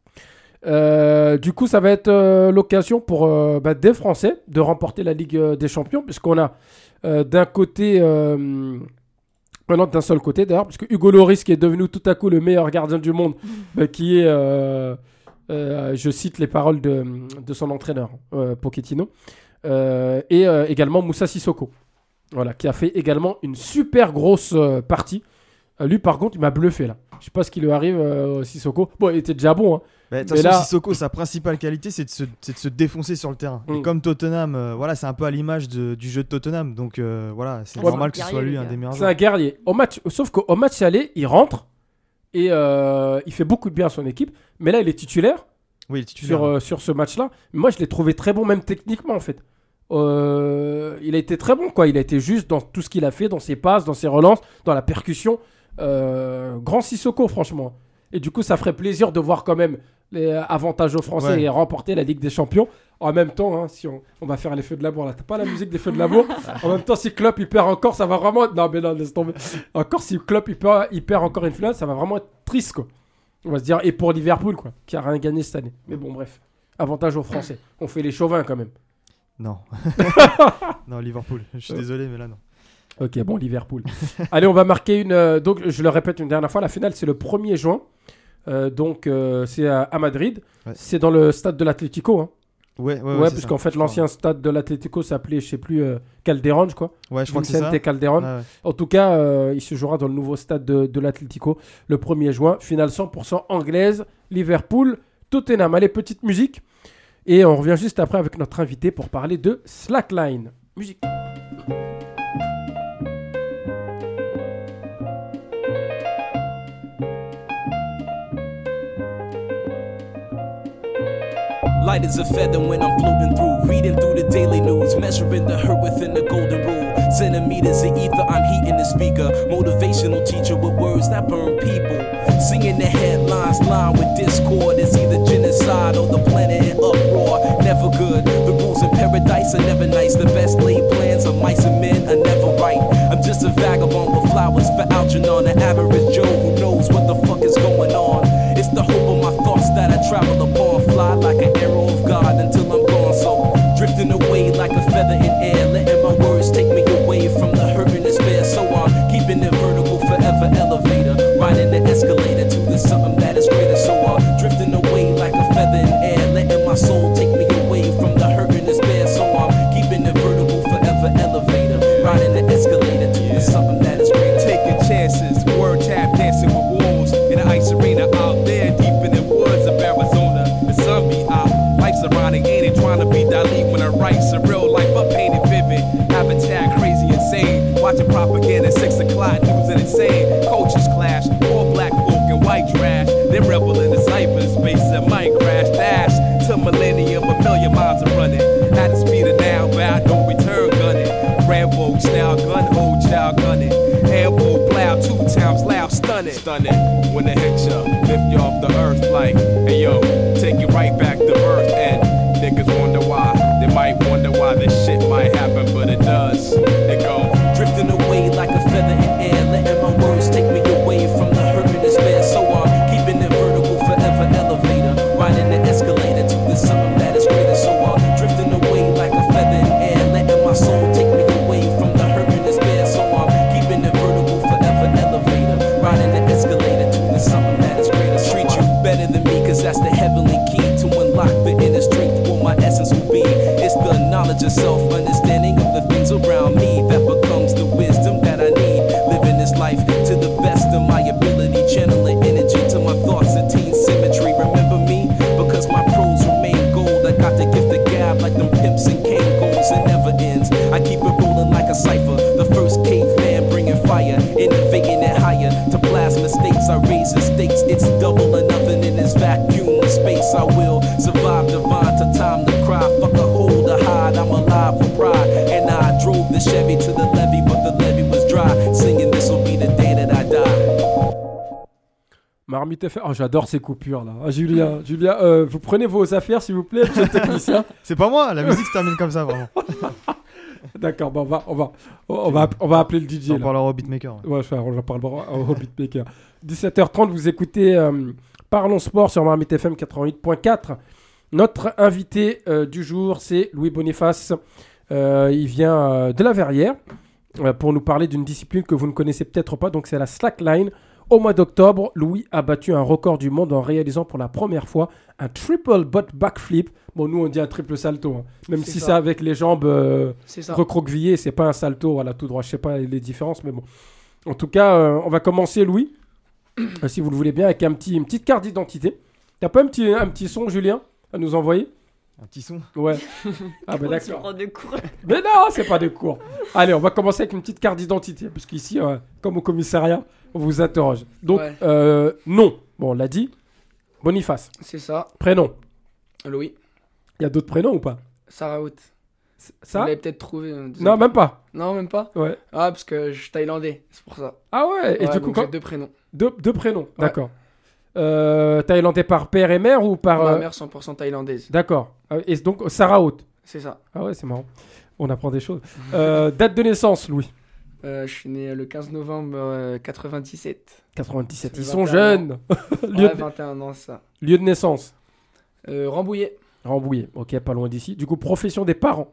Euh, du coup, ça va être euh, l'occasion pour euh, bah, des Français de remporter la Ligue euh, des Champions, puisqu'on a euh, d'un côté, euh, non, d'un seul côté d'ailleurs, puisque Hugo Lloris, qui est devenu tout à coup le meilleur gardien du monde, bah, qui est, euh, euh, je cite les paroles de, de son entraîneur, euh, Pochettino, euh, et euh, également Moussa Sissoko, voilà, qui a fait également une super grosse euh, partie. Euh, lui, par contre, il m'a bluffé là. Je sais pas ce qui lui arrive, euh, Sissoko. Bon, il était déjà bon. Hein. De toute façon, là... Sissoko, sa principale qualité, c'est de se, c'est de se défoncer sur le terrain. Mm. Et comme Tottenham, euh, voilà, c'est un peu à l'image de, du jeu de Tottenham. Donc euh, voilà, c'est ouais, normal que ce soit lui un des meilleurs. C'est joueurs. un guerrier. Au match, sauf qu'au match aller, il rentre et euh, il fait beaucoup de bien à son équipe. Mais là, il est titulaire. Oui, il est titulaire. Sur, euh, sur ce match-là. Moi, je l'ai trouvé très bon, même techniquement, en fait. Euh, il a été très bon, quoi. Il a été juste dans tout ce qu'il a fait, dans ses passes, dans ses relances, dans la percussion. Euh, grand Sissoko, franchement. Et du coup, ça ferait plaisir de voir quand même les avantages aux Français ouais. et remporter la Ligue des Champions. En même temps, hein, si on, on va faire les feux de l'amour, là, t'as pas la musique des feux de l'amour. En même temps, si Klopp il perd encore, ça va vraiment. Non, mais non, laisse tomber. Encore, si Klopp il perd, il perd encore une finale, ça va vraiment être triste, quoi. On va se dire, et pour Liverpool, quoi, qui a rien gagné cette année. Mais bon, bref, avantage aux Français. On fait les chauvins quand même. Non. Non, Liverpool. Je suis désolé, mais là, non. Ok, bon, Liverpool. Allez, on va marquer une. Euh, donc, je le répète une dernière fois, la finale, c'est le premier juin. Euh, donc, euh, c'est à, à Madrid. Ouais. C'est dans le stade de l'Atlético. Hein. Ouais, ouais, ouais. Ouais, parce qu'en fait, l'ancien stade de l'Atlético s'appelait, je sais plus, euh, Calderón, je crois. Ouais, je crois que c'est ça. Calderón. Ah, ouais. En tout cas, euh, il se jouera dans le nouveau stade de, de l'Atlético le premier juin. Finale cent pour cent anglaise. Liverpool, Tottenham. Allez, petite musique. Et on revient juste après avec notre invité pour parler de Slackline. Musique. Light as a feather when I'm floating through, reading through the daily news, measuring the hurt within the golden rule. Centimeters of ether, I'm heating the speaker. Motivational teacher with words that burn people. Singing the headlines, lined with discord. It's either genocide or the planet in uproar. Never good. The rules in paradise are never nice. The best laid plans of mice and men are never right. I'm just a vagabond with flowers for Algernon, an average Joe who knows what the fuck is going on. It's the hope of my thoughts that I travel upon. Fly like an arrow of God until I'm gone. So drifting away like a feather in air, letting my words take me away from the hurt and despair. So I'm keeping it vertical, forever elevator, riding the escalator to the something that is greater. So I'm drifting away like a feather in air, letting my soul take me away from the hurt and despair. So I'm keeping it vertical, forever elevator, riding the escalator to the something that is greater. Taking chances, word tap dancing with wolves in the ice arena out there deep in the woods of Arizona. The sun be out, life's ironic, ain't it? Trying to be Dali when I write surreal life, I painted vivid. Habitat crazy, insane. Watching propaganda, six o'clock news and insane. Cultures clash, poor black folk and white trash. They rebel in the cyberspace and might crash. Dash to millennium, a million miles are running. At the speed of now, bound no return gunning. Rambo style, gun hold, child gunning. Elbow plow, two times loud, stunning. Stunning, when they hit ya, lift you off the earth like, hey yo, take you right back to earth. And niggas wonder why, they might wonder why this shit might happen, but it does. It go drifting away like a feather in air, letting my words take me away from the hurt and despair. So I'm keeping it vertical, forever elevator, riding the escalator to the something that is greater. So I'm drifting away like a feather in air, letting my soul take me away from the hurt and despair. So I'm keeping it vertical, forever elevator, riding the escalator to the something that is greater. Treat you better than me, cause that's the heavenly key to unlock the inner strength. What my essence will be, it's the knowledge of self, understanding of the things around me that becomes the wisdom that I need. Living this life to the best of my ability, channeling energy to my thoughts, attain symmetry. Remember me, because my prose remain gold. I got the gift of gab like them pimps and cane goals. It never ends, I keep it rolling like a cipher. The first caveman bringing fire, innovating it higher. To plasma states, I raise the stakes. It's double or nothing in this vacuum of space. I will survive divine to time to cry. Fuck a hold or hide, I'm alive for pride. And I drove the Chevy to the levee, but the levee was dry. Singing this will be the day that I die. Marmite F M. Oh, j'adore ces coupures là. Ah, Julien, Julien euh, vous prenez vos affaires s'il vous plaît, monsieur le technicien. C'est pas moi, la musique se termine comme ça vraiment. D'accord, bon, on va, on va, on va, on va appeler le D J. On parlera au beatmaker. Ouais, ouais on parlera au beatmaker. dix-sept heures trente, vous écoutez euh, Parlons Sport sur Marmite F M quatre-vingt-huit point quatre. Notre invité euh, du jour, c'est Louis Boniface. Euh, il vient euh, de la Verrière euh, pour nous parler d'une discipline que vous ne connaissez peut-être pas. Donc, c'est la slackline. Au mois d'octobre, Louis a battu un record du monde en réalisant pour la première fois un triple butt backflip. Bon, nous, on dit un triple salto. Hein. Même c'est si ça. C'est avec les jambes euh, recroquevillées, c'est pas un salto voilà, tout droit. Je sais pas les différences, mais bon. En tout cas, euh, on va commencer, Louis, euh, si vous le voulez bien, avec un petit, une petite carte d'identité. T'as pas un petit, un petit son, Julien, à nous envoyer? Un petit son? Ouais. Ah bah d'accord. De cours. Mais non, c'est pas de cours. Allez, on va commencer avec une petite carte d'identité, parce qu'ici, euh, comme au commissariat, on vous interroge. Donc, ouais. euh, nom, bon, on l'a dit. Boniface. C'est ça. Prénom. Louis. Il y a d'autres prénoms ou pas? Sarah Haute. Ça? Vous l'avez peut-être trouvé. Euh, non, même pas. Non, même pas. Ouais. Ah, parce que je suis thaïlandais, c'est pour ça. Ah ouais. Et ouais, du coup, donc quand... j'ai deux prénoms. Deux, deux prénoms, ouais. D'accord. Euh, thaïlandais par père et mère ou par... Ma euh, mère cent pour cent thaïlandaise. D'accord. Euh, Et donc, Sarah Haute. C'est ça. Ah ouais, c'est marrant. On apprend des choses. Euh, date de naissance, Louis. Euh, je suis né le quinze novembre euh, quatre-vingt-dix-sept. quatre-vingt-dix-sept. Ils C'est sont vingt et un jeunes. lieu, Ouais, de... vingt et un ans, ça. lieu de naissance. Euh, Rambouillet. Rambouillet. Ok, pas loin d'ici. Du coup, profession des parents.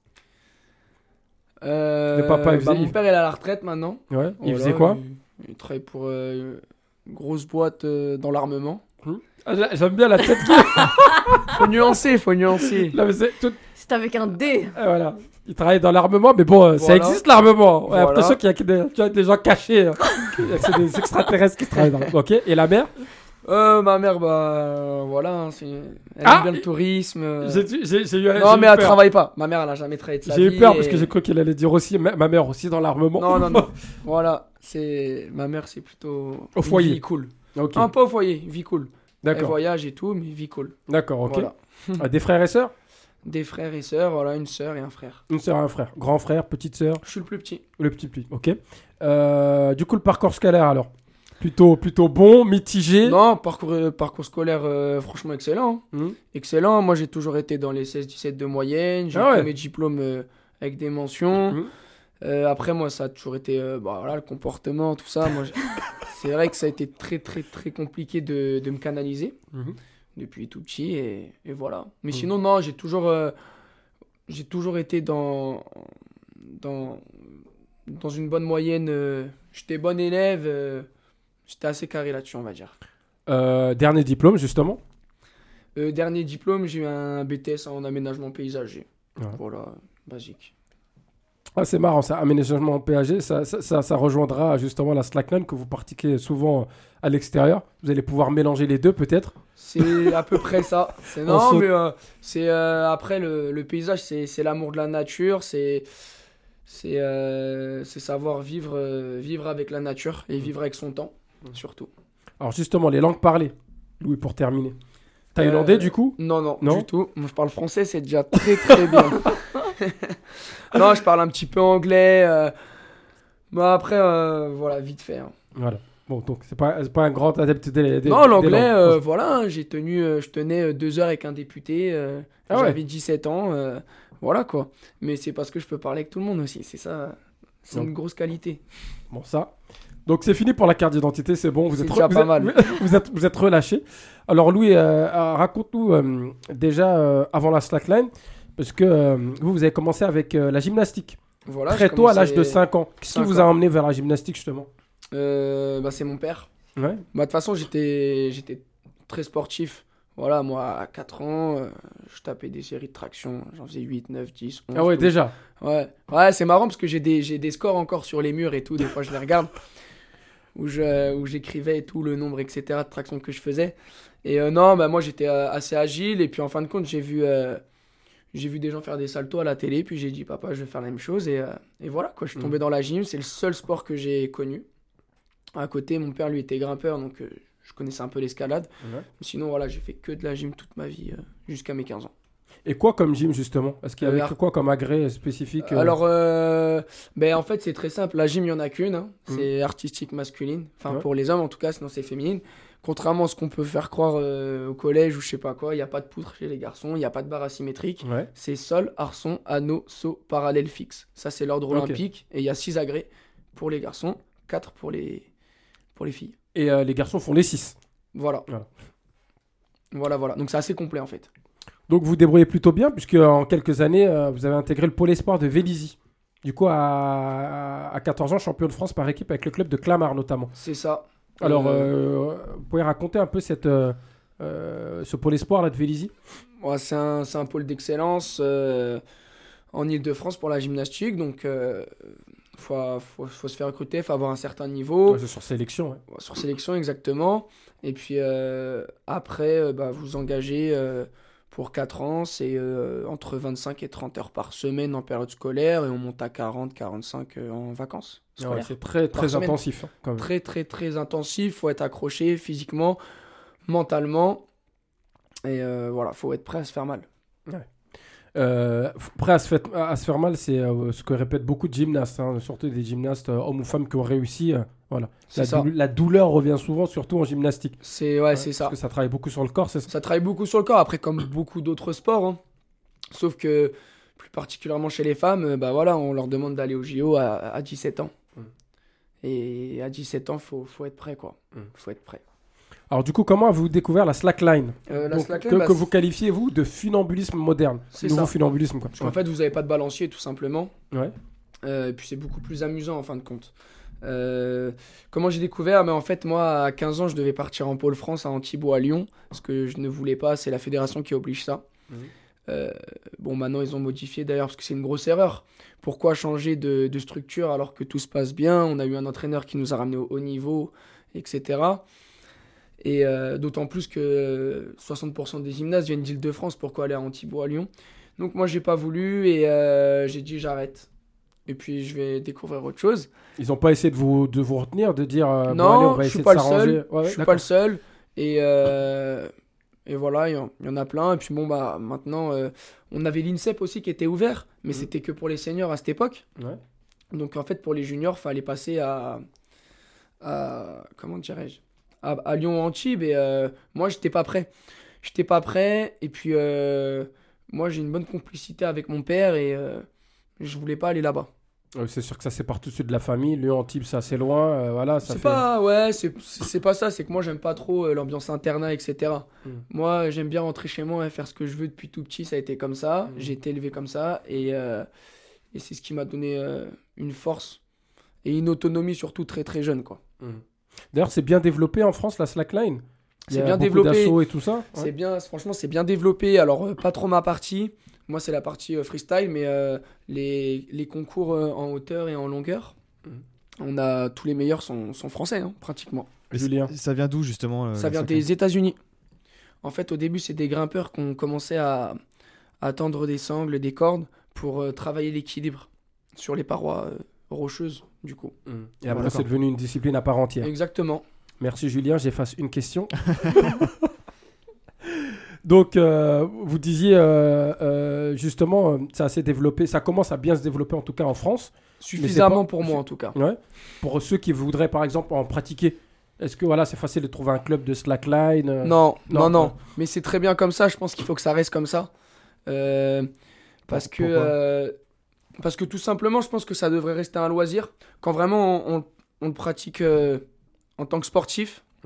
Euh, Le papa, il bah, faisait- mon père, il est à la retraite maintenant. Ouais. Il Voilà, faisait quoi il, il travaille pour euh, une grosse boîte euh, dans l'armement. Ah, j'a- J'aime bien la tête qui... Faut nuancer, faut nuancer. Là, mais c'est tout... C'est avec un D. Ah, voilà. Il travaille dans l'armement, mais bon, euh, ça Voilà. existe l'armement. On a Voilà. l'impression qu'il y a que des, tu vois, des gens cachés. hein. C'est des extraterrestres qui travaillent dans. Ok. Et la mère Euh, ma mère, bah euh, voilà, hein, c'est- elle Ah, aime bien le tourisme. euh. J'ai j'ai- j'ai eu Non, j'ai eu mais elle peur. travaille pas. Ma mère, elle a jamais travaillé de sa J'ai vie. eu peur et- parce que j'ai cru qu'il allait dire aussi ma, ma mère aussi dans l'armement. Non, non, non. Voilà, c'est ma mère, c'est plutôt Au foyer. une vie cool. Ok. Un pas au foyer, vie cool. Elle D'accord. voyage et tout, mais vie cool. D'accord. Ok. Voilà. Ah, des frères et sœurs? Des frères et sœurs, voilà, une sœur et un frère. Une sœur et un frère. Grand frère, petite sœur, Je suis le plus petit. le petit petit. Ok. Euh, du coup, le parcours scolaire alors plutôt plutôt bon, mitigé. Non, parcours, euh, parcours scolaire euh, franchement excellent. Hmm. Excellent. Moi, j'ai toujours été dans les seize dix-sept de moyenne. J'ai Ah eu ouais. mes diplômes euh, avec des mentions. Mhm. Euh, après, moi, ça a toujours été euh, bah, voilà, le comportement, tout ça. Moi, j'ai- c'est vrai que ça a été très, très, très compliqué de, de me canaliser Mhm. depuis tout petit. Et, et voilà. Mais Mhm. sinon, non, j'ai toujours, euh, j'ai toujours été dans, dans, dans une bonne moyenne. euh, j'étais bon élève. euh, j'étais assez carré là-dessus, on va dire. Euh, dernier diplôme justement. Euh, dernier diplôme, j'ai eu un B T S en aménagement paysager. Ouais. Voilà, basique. Ah, c'est marrant ça, aménagement P A G, ça, ça, ça, ça rejoindra justement la slackline que vous pratiquez souvent à l'extérieur. Vous allez pouvoir mélanger les deux peut-être. C'est à peu près ça. C'est On non, saute. mais euh, c'est euh, après le, le paysage, c'est c'est l'amour de la nature, c'est c'est euh, c'est savoir vivre euh, vivre avec la nature et vivre avec son temps surtout. Alors justement, les langues parlées, Louis, pour terminer. Thaïlandais Euh, du coup? Non, non, Non du tout. Moi, je parle français, c'est déjà très très bien. Non, je parle un petit peu anglais. Euh... Mais après, euh, voilà, vite fait. hein. Voilà. Bon, donc c'est pas, c'est pas un grand adepte des, des Non, des l'anglais, langues. euh, voilà, hein, j'ai tenu, euh, je tenais euh, deux heures avec un député. euh, Ah ouais. J'avais dix-sept ans. euh, voilà quoi. Mais c'est parce que je peux parler avec tout le monde aussi. C'est ça. C'est Donc. une grosse qualité. Bon, ça. Donc c'est fini pour la carte d'identité, c'est bon, vous C'est êtes, déjà vous, pas êtes, mal. vous êtes vous êtes relâché. Alors Louis, euh, euh, raconte-nous euh, déjà euh, avant la slackline, parce que euh, vous, vous avez commencé avec euh, la gymnastique Voilà, très j'ai tôt, à commencé- l'âge de cinq ans. Qu'est-ce qui cinq vous a ans. emmené vers la gymnastique justement? Euh, bah, c'est mon père. Ouais. Bah, de toute façon, j'étais, j'étais très sportif. Voilà, moi, à quatre ans, euh, je tapais des séries de traction. J'en faisais huit, neuf, dix, onze. Ah ouais, douze. déjà. Ouais, ouais, c'est marrant parce que j'ai des, j'ai des scores encore sur les murs et tout. Des fois, je les regarde où, je, où j'écrivais et tout, le nombre, et cetera de tractions que je faisais. Et euh, non, bah, moi, j'étais euh, assez agile. Et puis, en fin de compte, j'ai vu, euh, j'ai vu des gens faire des saltos à la télé. Puis, j'ai dit, papa, je vais faire la même chose. Et, euh, et voilà, quoi. Je suis Mhm. tombé dans la gym. C'est le seul sport que j'ai connu. À côté, mon père, lui, était grimpeur. Donc, euh, je connaissais un peu l'escalade. Ouais. Sinon, voilà, j'ai fait que de la gym toute ma vie euh, jusqu'à mes quinze ans. Et quoi comme gym justement? Est-ce qu'il y avait Euh, que quoi comme agrès spécifique euh, Alors, euh, ben, en fait, c'est très simple. La gym, il n'y en a qu'une. hein. Mhm. C'est artistique masculine. Enfin, Ouais. pour les hommes, en tout cas, sinon c'est féminine. Contrairement à ce qu'on peut faire croire euh, au collège ou je sais pas quoi, il n'y a pas de poutre chez les garçons, il n'y a pas de barre asymétrique. Ouais. C'est sol, arçon, anneau, saut, parallèle fixe. Ça, c'est l'ordre Ok. olympique. Et il y a six agrès pour les garçons, quatre pour les, pour les filles. Et euh, les garçons font les six. Voilà. Voilà. Voilà, voilà. Donc, c'est assez complet, en fait. Donc vous vous débrouillez plutôt bien, puisque en quelques années, euh, vous avez intégré le pôle espoir de Vélizy. Du coup, à, à quatorze ans, champion de France par équipe avec le club de Clamart notamment. C'est ça. Alors, Euh, euh, vous pouvez raconter un peu cette, euh, euh, ce pôle espoir là de Vélizy? Ouais, c'est un, c'est un pôle d'excellence euh, en Ile-de-France pour la gymnastique. Donc, il euh, faut, faut, faut se faire recruter, il faut avoir un certain niveau. Ouais, c'est sur sélection. Ouais. Ouais, sur sélection, exactement. Et puis, euh, après, euh, bah, vous engagez euh, pour quatre ans. C'est euh, entre vingt-cinq et trente heures par semaine en période scolaire. Et on monte à quarante, quarante-cinq euh, en vacances Ouais, scolaires. c'est très, Par très semaine. intensif. hein, quand même. Très, très, très intensif. Il faut être accroché physiquement, mentalement. Et euh, voilà, faut être prêt à se faire mal. Euh, prêt à se, fait, à se faire mal, c'est euh, ce que répètent beaucoup de gymnastes, hein, surtout des gymnastes euh, hommes ou femmes qui ont réussi. Euh, voilà. La, dou- la douleur revient souvent, surtout en gymnastique. C'est, ouais, ouais, c'est ça. Parce que ça travaille beaucoup sur le corps, c'est ça. Ça travaille beaucoup sur le corps, après, comme beaucoup d'autres sports. Hein. Sauf que, plus particulièrement chez les femmes, euh, bah voilà, on leur demande d'aller au J O à, à dix-sept ans. Mm. Et à dix-sept ans, il faut, faut être prêt, quoi. Mm. faut être prêt. Alors du coup, comment avez-vous découvert la slackline, euh, la Donc, slackline que, bah, que vous qualifiez, vous, de funambulisme moderne. C'est nouveau ça. funambulisme, quoi. Parce qu'en fait, vous n'avez pas de balancier, tout simplement. Ouais. Euh, et puis c'est beaucoup plus amusant, en fin de compte. Euh, comment j'ai découvert? Mais en fait, moi, à quinze ans, je devais partir en pôle France à Antibes à Lyon. Ce que je ne voulais pas, c'est la fédération qui oblige ça. Mmh. Euh, bon, maintenant, ils ont modifié d'ailleurs, parce que c'est une grosse erreur. Pourquoi changer de, de structure alors que tout se passe bien? On a eu un entraîneur qui nous a ramené au haut niveau, et cetera. Et euh, d'autant plus que soixante pour cent des gymnases viennent d'Île-de-France. Pourquoi aller à Antibes à Lyon? Donc moi, j'ai pas voulu et euh, j'ai dit j'arrête. Et puis je vais découvrir autre chose. Ils n'ont pas essayé de vous, de vous retenir, de dire euh, non, bon, allez, on va je essayer suis pas de le s'arranger. seul. Ouais, ouais, je suis d'accord. pas le seul. Et, euh, et voilà, il y, y en a plein. Et puis bon, bah maintenant, euh, on avait l'INSEP aussi qui était ouvert, mais mmh. c'était que pour les seniors à cette époque. Ouais. Donc en fait, pour les juniors, il fallait passer à, à. Comment dirais-je à, à Lyon-Antibes. Et euh, moi, j'étais pas prêt. J'étais pas prêt. Et puis, euh, moi, j'ai une bonne complicité avec mon père et euh, je voulais pas aller là-bas. Euh, c'est sûr que ça sépare tout de suite de la famille. Lyon-Antibes, c'est assez loin. Euh, voilà, ça c'est fait... pas, ouais, c'est, c'est pas ça. C'est que moi, j'aime pas trop euh, l'ambiance internat, et cetera. Mm. Moi, j'aime bien rentrer chez moi et faire ce que je veux depuis tout petit. Ça a été comme ça. Mm. J'ai été élevé comme ça. Et, euh, et c'est ce qui m'a donné euh, une force et une autonomie, surtout très très jeune, quoi. Mm. D'ailleurs, c'est bien développé en France, la slackline. C'est bien développé. Et tout ça. C'est ouais. bien, franchement, c'est bien développé. Alors, euh, pas trop ma partie. Moi, c'est la partie euh, freestyle, mais euh, les, les concours euh, en hauteur et en longueur, mmh. on a tous les meilleurs sont, sont français, hein, pratiquement. Julien. Ça vient d'où, justement euh, Ça vient des États-Unis. En fait, au début, c'est des grimpeurs qui ont commencé à, à tendre des sangles, des cordes pour euh, travailler l'équilibre sur les parois euh, rocheuses, du coup. Mmh. Et après, voilà, c'est devenu une discipline à part entière. Exactement. Merci Julien, j'efface une question. Donc, euh, vous disiez euh, euh, justement, ça s'est développé, ça commence à bien se développer en tout cas en France. Suffisamment pas... pour moi en tout cas. Ouais. Pour ceux qui voudraient par exemple en pratiquer, est-ce que voilà, c'est facile de trouver un club de slackline euh... non, non, non, non. Mais c'est très bien comme ça. Je pense qu'il faut que ça reste comme ça, euh, parce que euh, parce que tout simplement, je pense que ça devrait rester un loisir. Quand vraiment on, on, on le pratique euh, en tant que sportif. Mmh.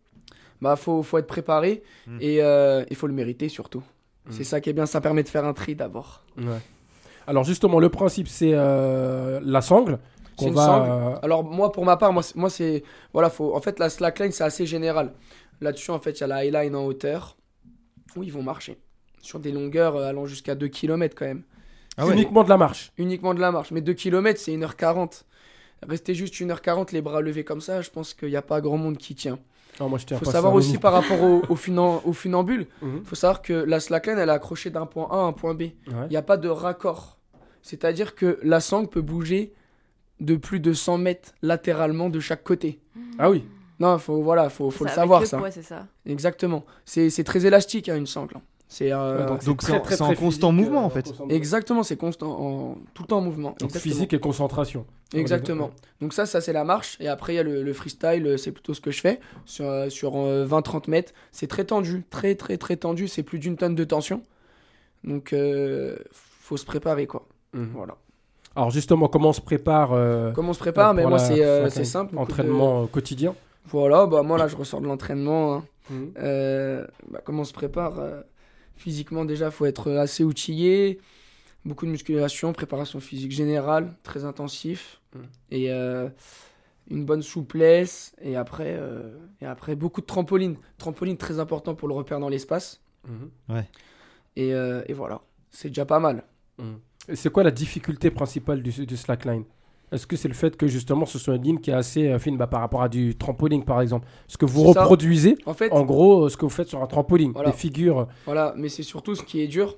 Bah, faut, faut être préparé mmh. et il euh, faut le mériter surtout. Mmh. C'est ça qui est bien, ça permet de faire un tri d'abord. Ouais. Alors justement, le principe, c'est euh, la sangle. C'est une va, sangle. Euh... Alors moi, pour ma part, moi, c'est, moi, c'est voilà, faut, en fait, la slackline, c'est assez général. Là-dessus, en fait, il y a la highline en hauteur où ils vont marcher sur des longueurs euh, allant jusqu'à deux kilomètres quand même. Ah ouais. Uniquement de la marche. Uniquement de la marche, mais deux kilomètres, c'est une heure quarante. Rester juste une heure quarante, les bras levés comme ça, je pense qu'il n'y a pas grand monde qui tient. Il faut savoir aussi par rapport au, au, funan, au funambule, il mm-hmm. faut savoir que la slackline, elle est accrochée d'un point A à un point B. Il ouais. n'y a pas de raccord. C'est-à-dire que la sangle peut bouger de plus de cent mètres latéralement de chaque côté. Ah oui. Non, faut, voilà, faut, faut le savoir le ça. poids, c'est ça. Exactement. C'est, c'est très élastique, hein, une sangle. C'est, euh, ouais, donc, c'est, donc très, c'est, très, c'est très en constant physique, mouvement euh, en fait. Exactement, c'est constant, en, tout le temps en mouvement. Donc physique et concentration. Exactement. Donc ça, ça c'est la marche. Et après, il y a le, le freestyle, c'est plutôt ce que je fais. Sur, euh, sur euh, vingt à trente mètres, c'est très tendu, très très très tendu. C'est plus d'une tonne de tension. Donc, euh, faut se préparer quoi. Mmh. Voilà. Alors justement, comment on se prépare euh, Comment on se prépare euh, Mais moi, c'est, euh, c'est simple. Entraînement de... quotidien. Voilà, bah moi là, je ressors de l'entraînement. Hein. Mmh. Euh, bah, comment on se prépare euh, Physiquement, déjà, il faut être assez outillé. Beaucoup de musculation, préparation physique générale, très intensif. Mmh. Et euh, une bonne souplesse. Et après, euh, et après, beaucoup de trampoline. Trampoline, très important pour le repère dans l'espace. Mmh. Ouais. Et, euh, et voilà, c'est déjà pas mal. Mmh. Et c'est quoi la difficulté principale du, du slackline ? Est-ce que c'est le fait que justement ce soit une ligne qui est assez fine bah, par rapport à du trampoline par exemple ? Ce que vous c'est reproduisez, en, fait, en gros, ce que vous faites sur un trampoline, voilà. Des figures. Voilà, mais c'est surtout ce qui est dur,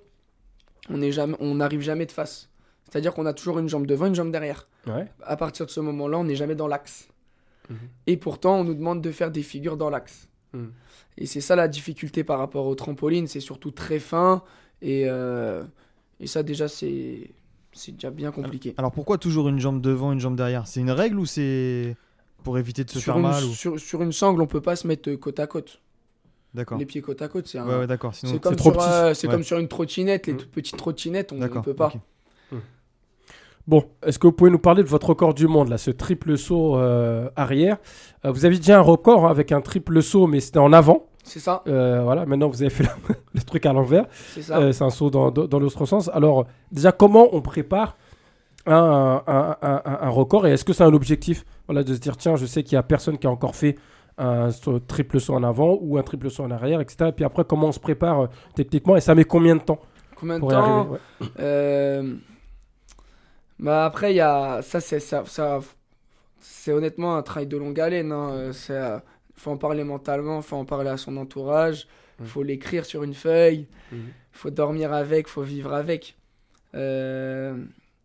on n'est jamais, on n'arrive jamais de face. C'est-à-dire qu'on a toujours une jambe devant, une jambe derrière. Ouais. À partir de ce moment-là, on n'est jamais dans l'axe. Mmh. Et pourtant, on nous demande de faire des figures dans l'axe. Mmh. Et c'est ça la difficulté par rapport au trampoline, c'est surtout très fin et, euh, Et ça, déjà, c'est, c'est déjà bien compliqué. Alors pourquoi toujours une jambe devant, une jambe derrière ? C'est une règle ou c'est pour éviter de se sur faire une, mal ou... sur, sur une sangle, on peut pas se mettre côte à côte. D'accord. Les pieds côte à côte, c'est un... Ouais, ouais, d'accord. Sinon, c'est comme, c'est trop sur, petit. euh, c'est Ouais. comme sur une trottinette, les Mm. toutes petites trottinettes, on ne D'accord, peut pas. ok. Bon, est-ce que vous pouvez nous parler de votre record du monde, là, ce triple saut euh, arrière ? Euh, Vous avez déjà un record hein, avec un triple saut, mais c'était en avant. C'est ça, Euh, voilà, maintenant vous avez fait la- le truc à l'envers. c'est ça. Euh, c'est un saut dans, dans, dans l'autre sens. Alors, déjà, comment on prépare un, un, un, un- un record et est-ce que c'est un objectif voilà, de se dire, tiens, je sais qu'il n'y a personne qui a encore fait un saut- triple saut en avant ou un triple saut en arrière, et cetera. Et puis après, comment on se prépare euh, techniquement et ça met combien de temps Combien de pour y temps arriver ouais. Euh, Bah après, il y a ça, c'est ça, ça, c'est honnêtement un travail de longue haleine. Hein. Euh, C'est, euh, faut en parler mentalement, faut en parler à son entourage, Mm. faut l'écrire sur une feuille, Mhm. faut dormir avec, faut vivre avec. Euh,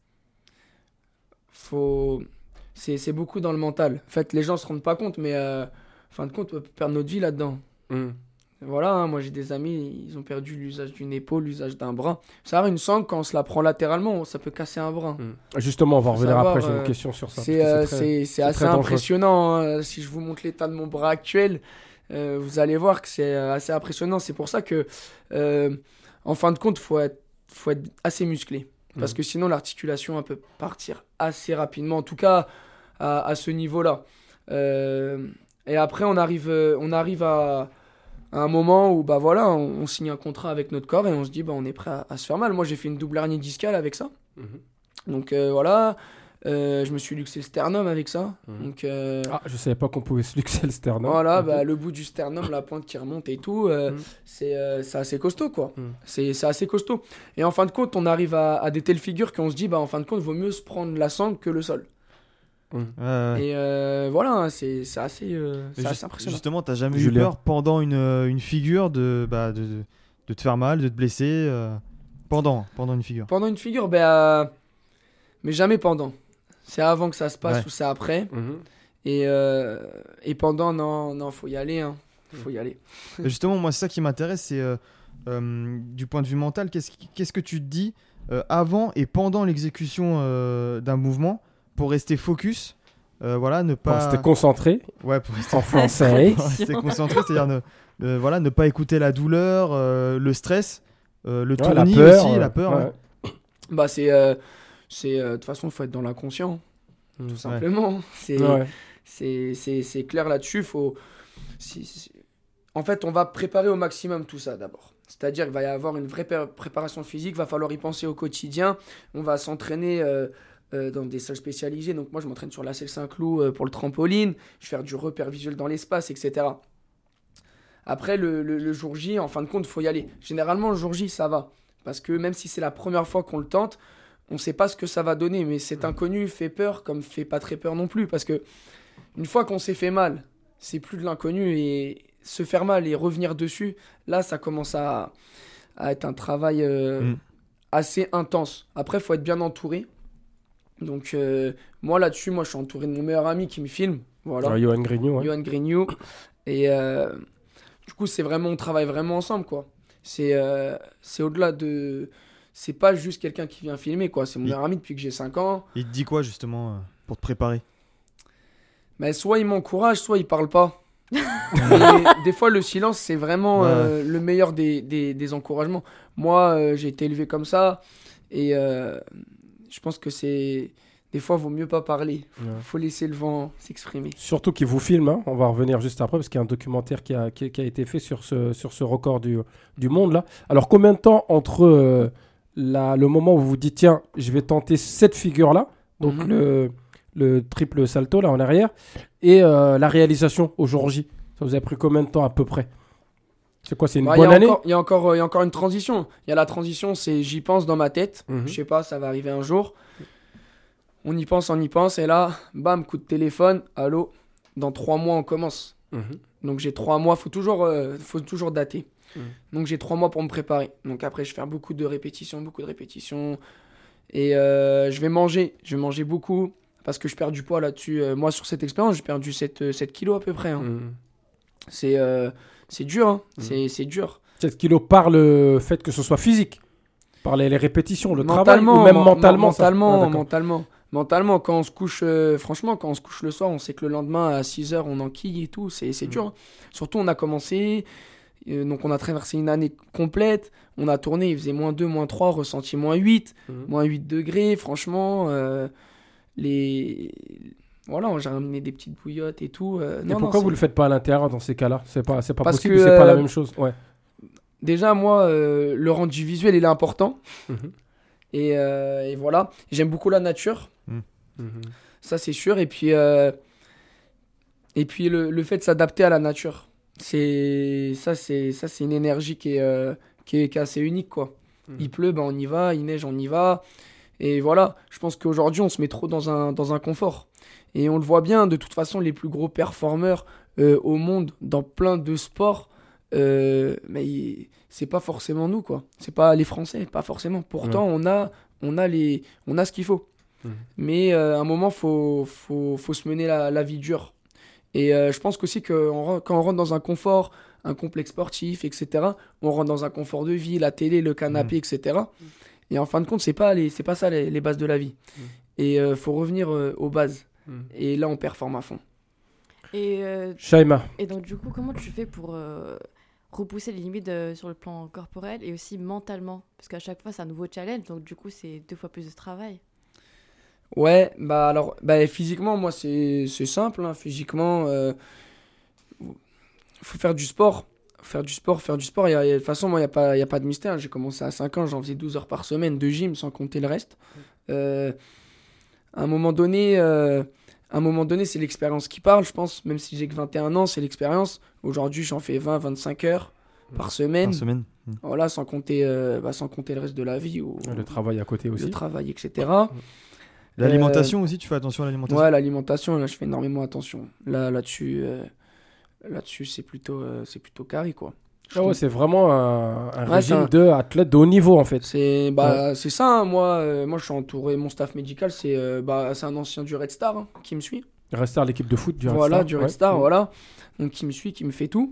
faut, c'est, c'est beaucoup dans le mental. En fait, les gens se rendent pas compte, mais euh, en fin de compte, on peut perdre notre vie là-dedans. Mm. Voilà, hein, moi j'ai des amis, ils ont perdu l'usage d'une épaule, l'usage d'un bras. Ça a une sangle, quand on se la prend latéralement, ça peut casser un bras. Mm. Justement, on va Faut revenir savoir, après, j'ai euh, une question sur ça. C'est, parce que euh, c'est très- c'est, c'est c'est assez très dangereux. impressionnant. Hein. Si je vous montre l'état de mon bras actuel, euh, vous allez voir que c'est euh, assez impressionnant. C'est pour ça que, euh, en fin de compte, il faut être, faut être assez musclé. Parce Mhm. que sinon, l'articulation elle peut partir assez rapidement, en tout cas à, à ce niveau-là. Euh, et après, on arrive, euh, on arrive à, à un moment où bah, voilà, on, on signe un contrat avec notre corps et on se dit bah, on est prêt à, à se faire mal. Moi, j'ai fait une double hernie discale avec ça. Mhm. Donc euh, voilà, euh, je me suis luxé le sternum avec ça. Mhm. Donc euh, Ah, je savais pas qu'on pouvait se luxer le sternum. voilà, Ok. bah, le bout du sternum, la pointe qui remonte et tout, euh, Mhm. c'est euh, c'est assez costaud quoi. Mhm. C'est c'est assez costaud. Et en fin de compte, on arrive à, à des telles figures qu'on se dit bah en fin de compte, vaut mieux se prendre la sangle que le sol. Ouais, ouais. Et euh, voilà, hein, c'est c'est assez, euh, c'est Mais assez juste- impressionnant. Justement, t'as jamais eu Julien. peur pendant une, euh, une figure de, bah, de, de, de te faire mal, de te blesser euh, pendant, pendant une figure. Pendant une figure, ben, euh, mais jamais pendant. C'est avant que ça se passe Ouais. ou c'est après. Mhm. Et, euh, et pendant, non, non, faut y aller. Hein. Faut y aller. Mais justement, moi, c'est ça qui m'intéresse, c'est euh, euh, du point de vue mental, qu'est-ce, qui- qu'est-ce que tu te dis euh, avant et pendant l'exécution euh, d'un mouvement pour rester focus, euh, voilà, ne Pour pas, rester concentré ouais, pour rester, en français. pour rester concentré, c'est-à-dire ne, ne- voilà, ne pas écouter la douleur, euh, le stress, euh, le Ouais, la tournis peur, aussi, euh, la peur. ouais. ouais. Bah, c'est. euh, c'est euh, de toute façon, il faut être dans l'inconscient. Mhm. Tout simplement. C'est. Ouais. C'est, c'est, c'est clair là-dessus. Faut... si- si- En fait, on va préparer au maximum tout ça d'abord. C'est-à-dire qu'il va y avoir une vraie pé- préparation physique, il va falloir y penser au quotidien. On va s'entraîner euh, euh, dans des salles spécialisées. Donc moi, je m'entraîne sur la selle Saint-Cloud euh, pour le trampoline. Je vais faire du repère visuel dans l'espace, et cetera. Après, le, le, le jour J, en fin de compte, il faut y aller. Généralement, le jour J, ça va. Parce que même si c'est la première fois qu'on le tente, on ne sait pas ce que ça va donner. Mais cet inconnu fait peur comme fait pas très peur non plus. Parce que une fois qu'on s'est fait mal, c'est plus de l'inconnu. Et se faire mal et revenir dessus, là, ça commence à, à être un travail euh, Mm. assez intense. Après, il faut être bien entouré. Donc, euh, moi, là-dessus, moi, je suis entouré de mon meilleur ami qui me filme. Voilà. Ouais, Johan Grignou, ouais. Johan Grignou. Et euh, du coup, c'est vraiment, on travaille vraiment ensemble, quoi. C'est euh, c'est au-delà de... C'est pas juste quelqu'un qui vient filmer, quoi. C'est mon Il- meilleur ami depuis que j'ai cinq ans. Il te dit quoi justement euh, pour te préparer? Mais soit il m'encourage, soit il parle pas. Et des fois, le silence, c'est vraiment Ouais. euh, le meilleur des, des, des encouragements. Moi, euh, j'ai été élevé comme ça. Et euh, je pense que c'est... Des fois, il vaut mieux pas parler. Faut, Ouais. faut laisser le vent s'exprimer. Surtout qu'il vous filme, hein. On va revenir juste après parce qu'il y a un documentaire qui a, qui, qui a été fait sur ce, sur ce record du, du monde là. Alors combien de temps entre euh, la, le moment où vous vous dites tiens je vais tenter cette figure là, donc Mhm. le, le triple salto là en arrière, et euh, la réalisation au jour J, ça vous a pris combien de temps à peu près? C'est quoi, c'est une Bah, il y bonne a année? encore- Il y, a encore, euh, il y a encore une transition. Il y a la transition, c'est j'y pense dans ma tête. Mhm. Je sais pas, ça va arriver un jour. On y pense, on y pense. Et là, bam, coup de téléphone. Allô, dans trois mois, on commence. Mhm. Donc j'ai trois mois, faut toujours, euh, faut toujours dater. Mhm. Donc j'ai trois mois pour me préparer. Donc après, je vais faire beaucoup de répétitions, beaucoup de répétitions. Et euh, je vais manger. Je vais manger beaucoup parce que je perds du poids là-dessus. Euh, moi, sur cette expérience, j'ai perdu sept, euh, sept kilos à peu près. hein. Mhm. C'est euh, c'est dur. hein. Mhm. C'est c'est dur. sept kilos par le fait que ce soit physique, Par les, les répétitions, le travail, ou même mentalement. Mentalement, ça... ah, mentalement. Mentalement, quand on se couche, euh, franchement, quand on se couche le soir, on sait que le lendemain à six heures, on enquille et tout. C'est, c'est mmh. dur. Hein. Surtout, on a commencé, euh, donc on a traversé une année complète. On a tourné, il faisait moins deux, moins trois, ressenti moins huit, mmh. moins huit degrés. Franchement, euh, les. Voilà, j'ai ramené des petites bouillottes et tout. Euh, et non, pourquoi non, vous le faites pas à l'intérieur dans ces cas-là ? C'est pas, c'est pas Parce possible, que, c'est euh, pas la euh, même chose. Ouais. Déjà, moi, euh, le rendu visuel, il est important. Mmh. Et, euh, et voilà, j'aime beaucoup la nature. Mmh. Mmh. Ça, c'est sûr. Et puis, euh, et puis le, le fait de s'adapter à la nature, c'est, ça, c'est, ça, c'est une énergie qui est, euh, qui est, qui est assez unique, quoi. Mmh. Il pleut, ben, on y va. Il neige, on y va. Et voilà, je pense qu'aujourd'hui, on se met trop dans un, dans un confort. Et on le voit bien, de toute façon, les plus gros performeurs euh, au monde, dans plein de sports, euh, mais il, c'est pas forcément nous, quoi. C'est pas les Français, pas forcément. Pourtant, ouais. on, a, on, a les, on a ce qu'il faut. Mmh. Mais euh, à un moment, il faut, faut, faut se mener la, la vie dure. Et euh, je pense qu'aussi que on, quand on rentre dans un confort, un complexe sportif, et cetera, on rentre dans un confort de vie, la télé, le canapé, mmh. et cetera. Et en fin de compte, c'est pas, les, c'est pas ça les, les bases de la vie. Mmh. Et il euh, faut revenir euh, aux bases. Mmh. Et là, on performe à fond. Et, euh, Shaima. Et donc, du coup, comment tu fais pour euh, repousser les limites euh, sur le plan corporel et aussi mentalement ? Parce qu'à chaque fois, c'est un nouveau challenge, donc du coup, c'est deux fois plus de travail. Ouais, bah alors, bah, physiquement, moi, c'est, c'est simple. Hein. Physiquement, il euh, faut faire du sport. Faire du sport, faire du sport. Y a, y a, de toute façon, moi, il n'y a pas, y a pas de mystère. J'ai commencé à cinq ans, j'en faisais douze heures par semaine de gym, sans compter le reste. Euh, à un moment donné, euh, à un moment donné, c'est l'expérience qui parle, je pense. Même si j'ai que vingt et un ans, c'est l'expérience. Aujourd'hui, j'en fais vingt à vingt-cinq heures par semaine. Par semaine. Voilà, sans compter, euh, bah, sans compter le reste de la vie. Ou, le travail à côté aussi. Le travail, et cetera. L'alimentation euh, aussi, tu fais attention à l'alimentation ? Ouais, l'alimentation, là, je fais énormément attention. Là, là-dessus, euh, là-dessus c'est, plutôt, euh, c'est plutôt carré, quoi. Ah ouais, c'est vraiment un, un ouais, régime un... d'athlète de haut niveau, en fait. C'est, bah, ouais. c'est ça, hein. moi, euh, moi, je suis entouré, mon staff médical, c'est, euh, bah, c'est un ancien du Red Star hein, qui me suit. Red Star, l'équipe de foot du Red voilà, Star. du Red ouais. Star, ouais. voilà. Donc, qui me suit, qui me fait tout.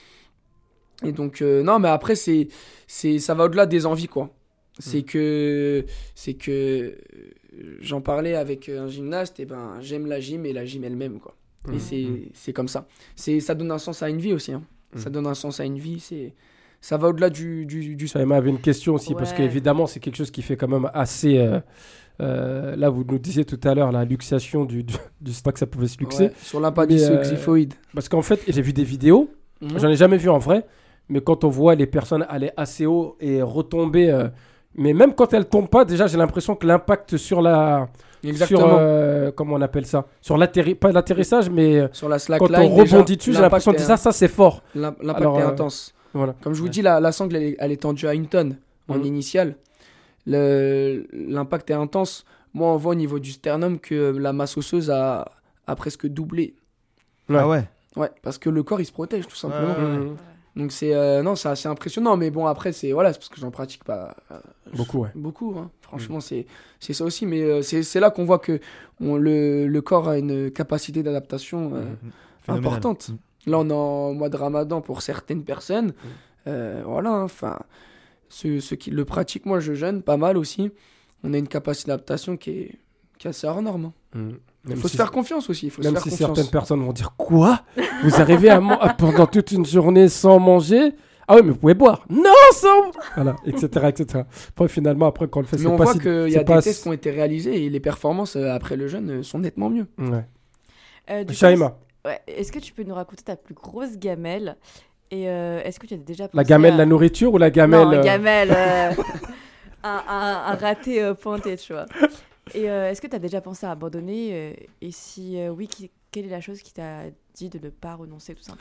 Et donc, euh, non, mais après, c'est, c'est, ça va au-delà des envies, quoi. C'est mmh. que, c'est que, j'en parlais avec un gymnaste, et ben, j'aime la gym et la gym elle-même, quoi. Mmh. Et c'est, mmh. c'est comme ça. C'est, ça donne un sens à une vie aussi, hein. Mmh. Ça donne un sens à une vie, c'est... Ça va au-delà du, du, du... Ça m'avait une question aussi, ouais. parce qu'évidemment, c'est quelque chose qui fait quand même assez... Euh, euh, là, vous nous disiez tout à l'heure, la luxation du... du, du c'est pas que ça pouvait se luxer. Ouais, sur l'impact du euh, xyphoïde. Parce qu'en fait, j'ai vu des vidéos, mmh. j'en ai jamais vu en vrai, mais quand on voit les personnes aller assez haut et retomber... Euh, mais même quand elles tombent pas, déjà, j'ai l'impression que l'impact sur la... Exactement. Sur, euh, comment on appelle ça ? Sur l'atterrissage, pas l'atterrissage, mais... Sur la slack quand line, on rebondit déjà, dessus, j'ai l'impression que ça, ça, c'est fort. L'impact Alors, est euh, intense. Voilà. Comme je vous ouais. dis, la, la sangle, elle est, elle est tendue à une tonne en mmh. initiale. Le, l'impact est intense. Moi, on voit au niveau du sternum que la masse osseuse a, a presque doublé. Ouais. Ah ouais Ouais, parce que le corps, il se protège, tout simplement. Ouais, ouais, ouais. Donc, c'est, euh, non, c'est assez impressionnant. Mais bon, après, c'est, voilà, c'est parce que j'en pratique pas euh, beaucoup. Ouais. Beaucoup, hein. Franchement, mmh. c'est, c'est ça aussi. Mais euh, c'est, c'est là qu'on voit que on, le, le corps a une capacité d'adaptation euh, mmh. importante. Mmh. Là, on est en mois de Ramadan pour certaines personnes. Mmh. Euh, voilà, enfin, ceux, ceux qui le pratiquent, moi, je jeûne pas mal aussi. On a une capacité d'adaptation qui est, qui est assez hors norme. Mmh. Il faut si se faire confiance aussi. Faut même se faire si confiance. Certaines personnes vont dire quoi ? Vous arrivez à, man- à pendant toute une journée sans manger ? Ah oui, mais vous pouvez boire. Non, sans... Voilà, et cetera, et cetera. Après, finalement, après, quand on le fait, mais c'est on pas voit si... qu'il y a des tests qui ont été réalisés et les performances euh, après le jeûne euh, sont nettement mieux. Ouais. Euh, Shaima. Ouais. Est-ce que tu peux nous raconter ta plus grosse gamelle ? Et euh, est-ce que tu as déjà pensé La gamelle, à... la nourriture ou la gamelle Non, euh... gamelle, euh... un, un, un raté euh, pointé, tu vois. Et euh, est-ce que tu as déjà pensé à abandonner euh, Et si euh, oui, qui, quelle est la chose qui t'a dit de ne pas renoncer, tout simplement ?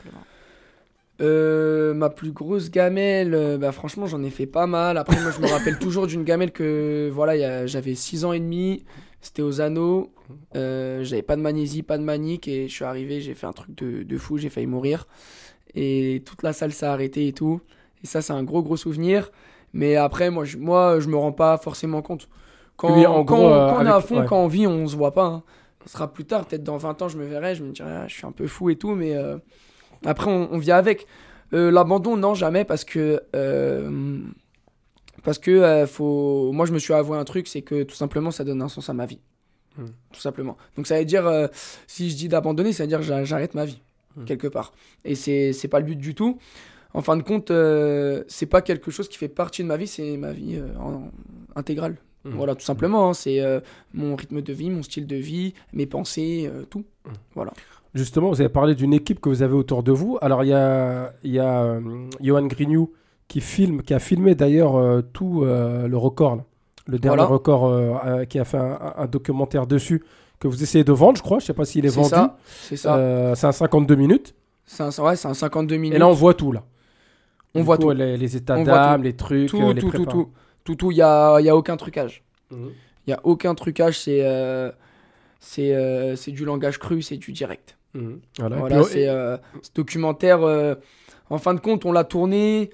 Euh, ma plus grosse gamelle, euh, bah franchement j'en ai fait pas mal. Après moi je me rappelle toujours d'une gamelle que voilà, y a, j'avais six ans et demi, c'était aux Anneaux, euh, j'avais pas de magnésie, pas de manique et je suis arrivé, j'ai fait un truc de, de fou, j'ai failli mourir et toute la salle s'est arrêtée et tout. Et ça c'est un gros gros souvenir. Mais après moi je, moi, je me rends pas forcément compte. Quand, oui, en quand, gros, quand euh, on avec, est à fond, ouais. quand on vit, on se voit pas. Hein. Ce sera plus tard, peut-être dans vingt ans je me verrai, je me dirai ah, je suis un peu fou et tout, mais... Euh, après, on, on vit avec. Euh, l'abandon, non, jamais, parce que euh, Parce que euh, faut... moi, je me suis avoué un truc, c'est que tout simplement, ça donne un sens à ma vie. Mmh. Tout simplement. Donc, ça veut dire, euh, si je dis d'abandonner, ça veut dire que j'arrête ma vie, mmh. quelque part. Et c'est, c'est pas le but du tout. En fin de compte, euh, c'est pas quelque chose qui fait partie de ma vie, c'est ma vie euh, en... intégrale. Mmh. Voilà, tout simplement. Hein, c'est euh, mon rythme de vie, mon style de vie, mes pensées, euh, tout. Mmh. Voilà. Justement, vous avez parlé d'une équipe que vous avez autour de vous. Alors, il y a, y a euh, Johan Grignou qui, filme, qui a filmé d'ailleurs euh, tout euh, le record, là. le dernier voilà. record, euh, euh, qui a fait un, un documentaire dessus, que vous essayez de vendre, je crois. Je ne sais pas s'il est c'est vendu. Ça, c'est ça. Euh, c'est un cinquante-deux minutes. C'est un, ouais, c'est un cinquante-deux minutes. Et là, on voit tout, là. On du voit coup, tout. Les, les états d'âme, les trucs, tout, euh, les tout, tout, prépares. tout, tout, tout. Il n'y a, y a aucun trucage. Il mmh. n'y a aucun trucage. C'est, euh, c'est, euh, c'est du langage cru, c'est du direct. Mmh. Voilà, voilà puis, c'est euh, ce documentaire. Euh, en fin de compte, on l'a tourné.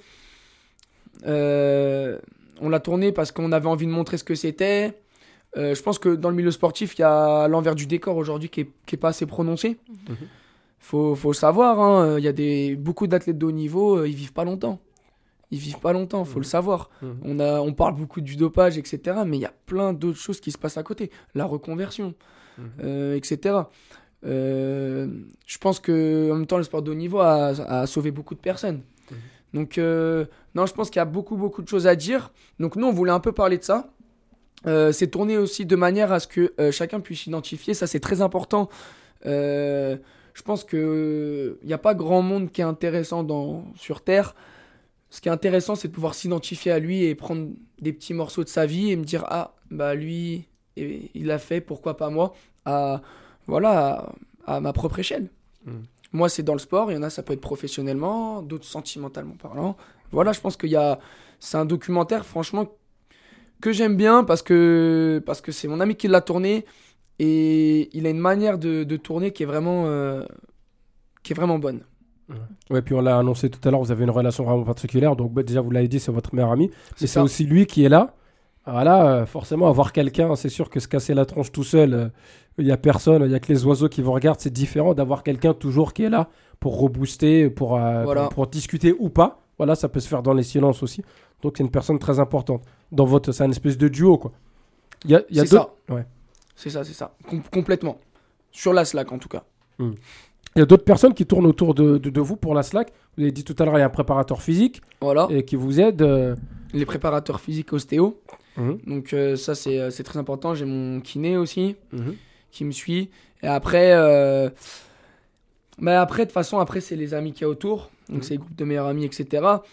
Euh, on l'a tourné parce qu'on avait envie de montrer ce que c'était. Euh, je pense que dans le milieu sportif, il y a l'envers du décor aujourd'hui qui est, qui est pas assez prononcé. Mmh. Faut, faut le savoir. Hein, il y a des, beaucoup d'athlètes de haut niveau, euh, ils vivent pas longtemps. Ils vivent pas longtemps, faut mmh. le savoir. Mmh. On, a, on parle beaucoup du dopage, et cetera. Mais il y a plein d'autres choses qui se passent à côté. La reconversion, mmh. euh, et cetera. Euh, je pense que en même temps le sport de haut niveau a, a sauvé beaucoup de personnes. Mmh. Donc euh, non, je pense qu'il y a beaucoup beaucoup de choses à dire. Donc nous on voulait un peu parler de ça. Euh, c'est tourné aussi de manière à ce que euh, chacun puisse s'identifier. Ça c'est très important. Euh, je pense que il n'y a pas grand monde qui est intéressant dans, sur Terre. Ce qui est intéressant c'est de pouvoir s'identifier à lui et prendre des petits morceaux de sa vie et me dire ah bah lui il l'a fait, pourquoi pas moi. À, Voilà, à, à ma propre échelle. Mmh. Moi, c'est dans le sport. Il y en a, ça peut être professionnellement, d'autres sentimentalement parlant. Voilà, je pense qu'il y a... C'est un documentaire, franchement, que j'aime bien parce que, parce que c'est mon ami qui l'a tourné et il a une manière de, de tourner qui est vraiment, euh, qui est vraiment bonne. Ouais. ouais, puis on l'a annoncé tout à l'heure, vous avez une relation vraiment particulière. Donc, bah, déjà, vous l'avez dit, c'est votre meilleur ami. C'est mais c'est aussi lui qui est là. Voilà, euh, forcément, avoir quelqu'un, c'est sûr que se casser la tronche tout seul, euh, il n'y a personne, il n'y a que les oiseaux qui vous regardent, c'est différent d'avoir quelqu'un toujours qui est là pour rebooster, pour, euh, voilà. pour, pour discuter ou pas. Voilà, ça peut se faire dans les silences aussi. Donc, c'est une personne très importante. Dans votre, c'est une espèce de duo, quoi. Il y a, y a c'est ça. Ouais. C'est ça, c'est ça. Com- complètement. Sur la Slack, en tout cas. Mmh. Il y a d'autres personnes qui tournent autour de, de, de vous pour la Slack. Vous avez dit tout à l'heure, il y a un préparateur physique voilà. et qui vous aide. Euh... Les préparateurs physiques ostéo. Mmh. Donc euh, ça, c'est, euh, c'est très important. J'ai mon kiné aussi mmh. qui me suit. Et après, euh... bah après de toute façon, après, c'est les amis qu'il y a autour. Donc mmh. c'est les groupes de meilleurs amis, et cetera.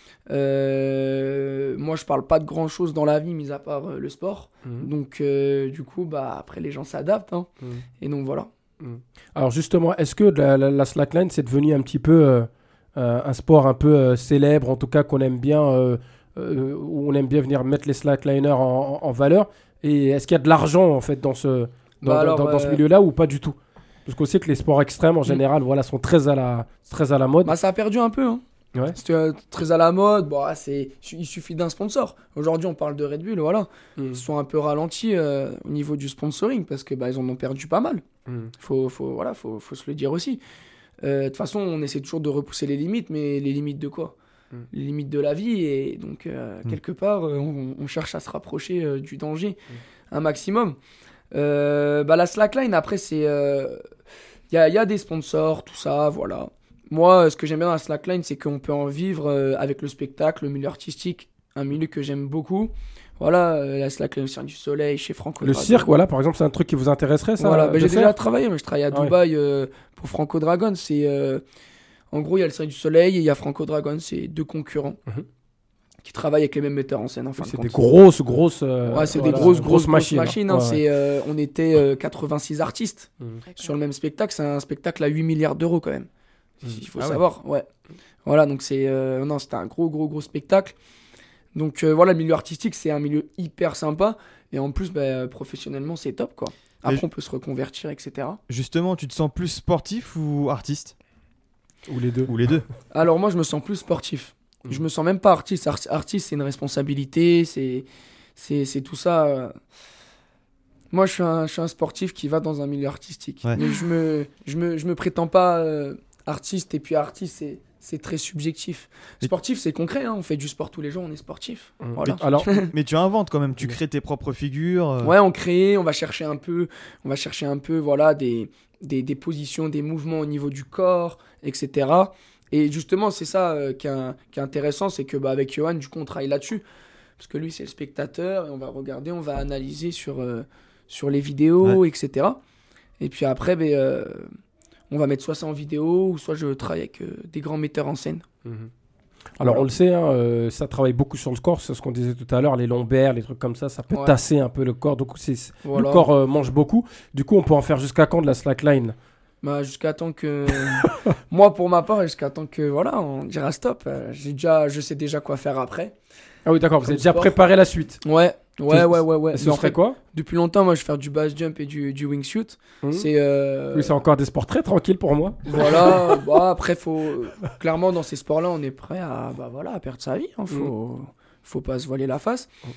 Euh... Moi, je parle pas de grand-chose dans la vie, mis à part euh, le sport. Mmh. Donc euh, du coup, bah, après, les gens s'adaptent. Hein. Mmh. Et donc voilà. Mmh. Alors justement, est-ce que la, la, la slackline, c'est devenu un petit peu euh, euh, un sport un peu euh, célèbre, en tout cas qu'on aime bien, euh, euh, où on aime bien venir mettre les slackliners en, en, en valeur. Et est-ce qu'il y a de l'argent en fait dans ce, dans, bah alors, dans, dans euh... ce milieu-là ou pas du tout? Parce qu'on sait que les sports extrêmes en général, mmh. voilà, sont très à la, très à la mode. Bah ça a perdu un peu. Hein. Ouais. C'était euh, très à la mode. Bon, c'est, il suffit d'un sponsor. Aujourd'hui, on parle de Red Bull, voilà. Mmh. Ils sont un peu ralentis euh, au niveau du sponsoring parce que bah ils en ont perdu pas mal. Mmh. Faut, faut, voilà, faut, faut se le dire aussi. De euh, toute façon, on essaie toujours de repousser les limites, mais les limites de quoi? Mmh. Les limites de la vie et donc euh, mmh. quelque part, euh, on, on cherche à se rapprocher euh, du danger mmh. un maximum. Euh, bah la slackline, après, c'est, il euh, y a, y a des sponsors, tout ça, voilà. Moi, ce que j'aime bien dans la slackline, c'est qu'on peut en vivre euh, avec le spectacle, le milieu artistique, un milieu que j'aime beaucoup. Voilà, euh, la slackline au Cirque du Soleil, chez Franco Le Dragon. cirque, voilà, par exemple, c'est un truc qui vous intéresserait, ça? Voilà, bah, j'ai faire? déjà travaillé, je travaille à ah Dubaï ouais. euh, pour Franco Dragon. C'est, euh, en gros, il y a le Cirque du Soleil et il y a Franco Dragon, c'est deux concurrents. Mm-hmm. Qui travaillent avec les mêmes metteurs en scène en fin c'est de compte. des grosses, grosses. Euh, ouais, c'est voilà, des grosses, grosses, grosses machines. Grosses machines hein. Ouais, c'est, euh, on était euh, quatre-vingt-six artistes mmh. sur le même spectacle. C'est un spectacle à huit milliards d'euros quand même. Mmh. Il faut ah savoir. Ouais. ouais. Voilà, donc c'est, euh, non, c'était un gros, gros, gros spectacle. Donc euh, voilà, le milieu artistique, c'est un milieu hyper sympa. Et en plus, bah, professionnellement, c'est top, quoi. Après, je... on peut se reconvertir, et cetera. Justement, tu te sens plus sportif ou artiste? Ou les deux. Ou les deux. Alors moi, je me sens plus sportif. Mmh. Je me sens même pas artiste. Art- artiste, c'est une responsabilité, c'est, c'est, c'est tout ça. Moi, je suis, un, je suis un sportif qui va dans un milieu artistique. Ouais. Mais je me, je me, je me prétends pas euh, artiste. Et puis artiste, c'est c'est très subjectif. Sportif, c'est concret, hein, on fait du sport tous les jours, on est sportif. Mmh. Voilà. Mais, alors, mais tu inventes quand même, tu crées tes propres figures. Euh... Ouais, on crée, on va chercher un peu, on va chercher un peu, voilà, des, des, des positions, des mouvements au niveau du corps, et cetera. Et justement, c'est ça euh, qui, est, qui est intéressant, c'est que bah, avec Johan, du coup, on travaille là-dessus. Parce que lui, c'est le spectateur, et on va regarder, on va analyser sur, euh, sur les vidéos, ouais. et cetera. Et puis après, ben, euh, on va mettre soit ça en vidéo, ou soit je travaille avec euh, des grands metteurs en scène. Mmh. Alors voilà. On le sait, hein, euh, ça travaille beaucoup sur le corps, c'est ce qu'on disait tout à l'heure, les lombaires, les trucs comme ça, ça peut ouais. tasser un peu le corps, donc c'est, voilà. le corps euh, mange beaucoup. Du coup, on peut en faire jusqu'à quand de la slackline? Bah, jusqu'à temps que... Moi, pour ma part, jusqu'à temps que, voilà, on dira stop. Euh, j'ai déjà, je sais déjà quoi faire après. Ah oui, d'accord, vous avez déjà préparé la suite. Ouais, ouais, ouais, ouais. ouais. Et ce serait en fait, quoi? Depuis longtemps, moi, je vais faire du base jump et du, du wingsuit. Mmh. C'est... Euh... Oui, c'est encore des sports très tranquilles pour moi. Voilà, bah, après, faut... Clairement, dans ces sports-là, on est prêt à, bah, voilà, à perdre sa vie. Hein. Faut... Mmh. Faut pas se voiler la face. Mmh.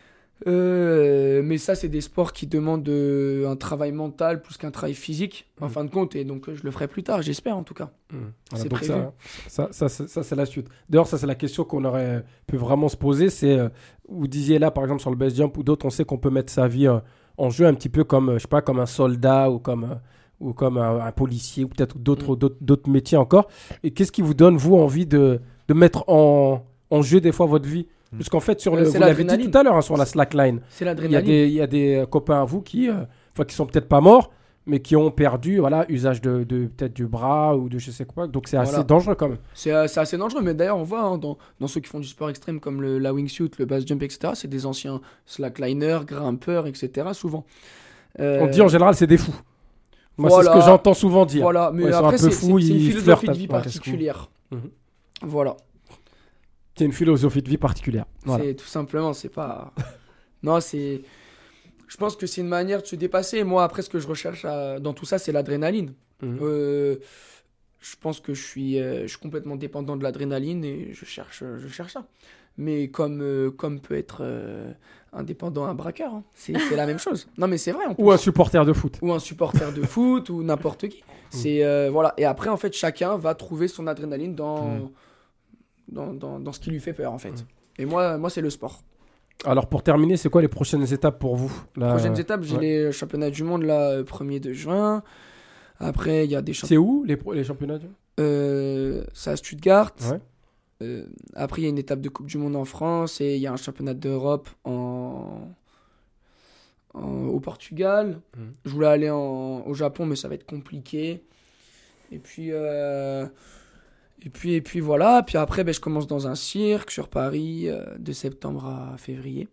Euh, mais ça, c'est des sports qui demandent euh, un travail mental plus qu'un travail physique, en mmh. fin de compte. Et donc, euh, je le ferai plus tard, j'espère en tout cas. Mmh. Voilà, c'est prévu. Ça, ça, ça, ça, ça, c'est la suite. D'ailleurs, ça, c'est la question qu'on aurait pu vraiment se poser. C'est, euh, vous disiez là, par exemple, sur le base jump ou d'autres, on sait qu'on peut mettre sa vie euh, en jeu un petit peu comme, je sais pas, comme un soldat ou comme, euh, ou comme un, un policier ou peut-être d'autres, mmh. d'autres, d'autres métiers encore. Et qu'est-ce qui vous donne, vous, envie de, de mettre en, en jeu des fois votre vie? Parce qu'en fait, sur le, vous l'avez dit tout à l'heure, hein, sur la slackline, c'est l'adrénaline. Il y a des, il y a des copains à vous qui, euh, enfin, qui sont peut-être pas morts, mais qui ont perdu, voilà, usage de, de peut-être du bras ou de je sais quoi. Donc c'est voilà. assez dangereux quand même. C'est, euh, c'est assez dangereux, mais d'ailleurs on voit hein, dans, dans ceux qui font du sport extrême comme le, la wingsuit, le base jump, et cetera. C'est des anciens slackliners, grimpeurs, et cetera. Souvent. Euh... On dit en général c'est des fous. Moi voilà. c'est ce que j'entends souvent dire. Voilà, mais ouais, après c'est, fous, c'est, c'est une philosophie de vie ouais, particulière. Mmh. Voilà. C'est une philosophie de vie particulière. Voilà. C'est tout simplement, c'est pas. Non, c'est. Je pense que c'est une manière de se dépasser. Moi, après, ce que je recherche à... dans tout ça, c'est l'adrénaline. Mmh. Euh, je pense que je suis, euh, je suis complètement dépendant de l'adrénaline et je cherche, je cherche ça. Mais comme, euh, comme peut être euh, indépendant un braqueur, hein. c'est, c'est la même chose. Non, mais c'est vrai. En plus. Ou un supporter de foot. Ou un supporter de foot ou n'importe qui. Mmh. C'est euh, voilà. Et après, en fait, chacun va trouver son adrénaline dans. Mmh. Dans, dans, dans ce qui lui fait peur en fait. Mmh. Et moi, moi c'est le sport. Alors pour terminer, c'est quoi les prochaines étapes pour vous? Les prochaines étapes, j'ai ouais. les championnats du monde là, premier de juin. Après, il y a des championnats. C'est où les, pro- les championnats du monde euh, C'est à Stuttgart. Ouais. Euh, après, il y a une étape de Coupe du Monde en France et il y a un championnat d'Europe en... En... au Portugal. Mmh. Je voulais aller en... au Japon, mais ça va être compliqué. Et puis... Euh... Et puis, et puis voilà, puis après ben, je commence dans un cirque sur Paris euh, de septembre à février.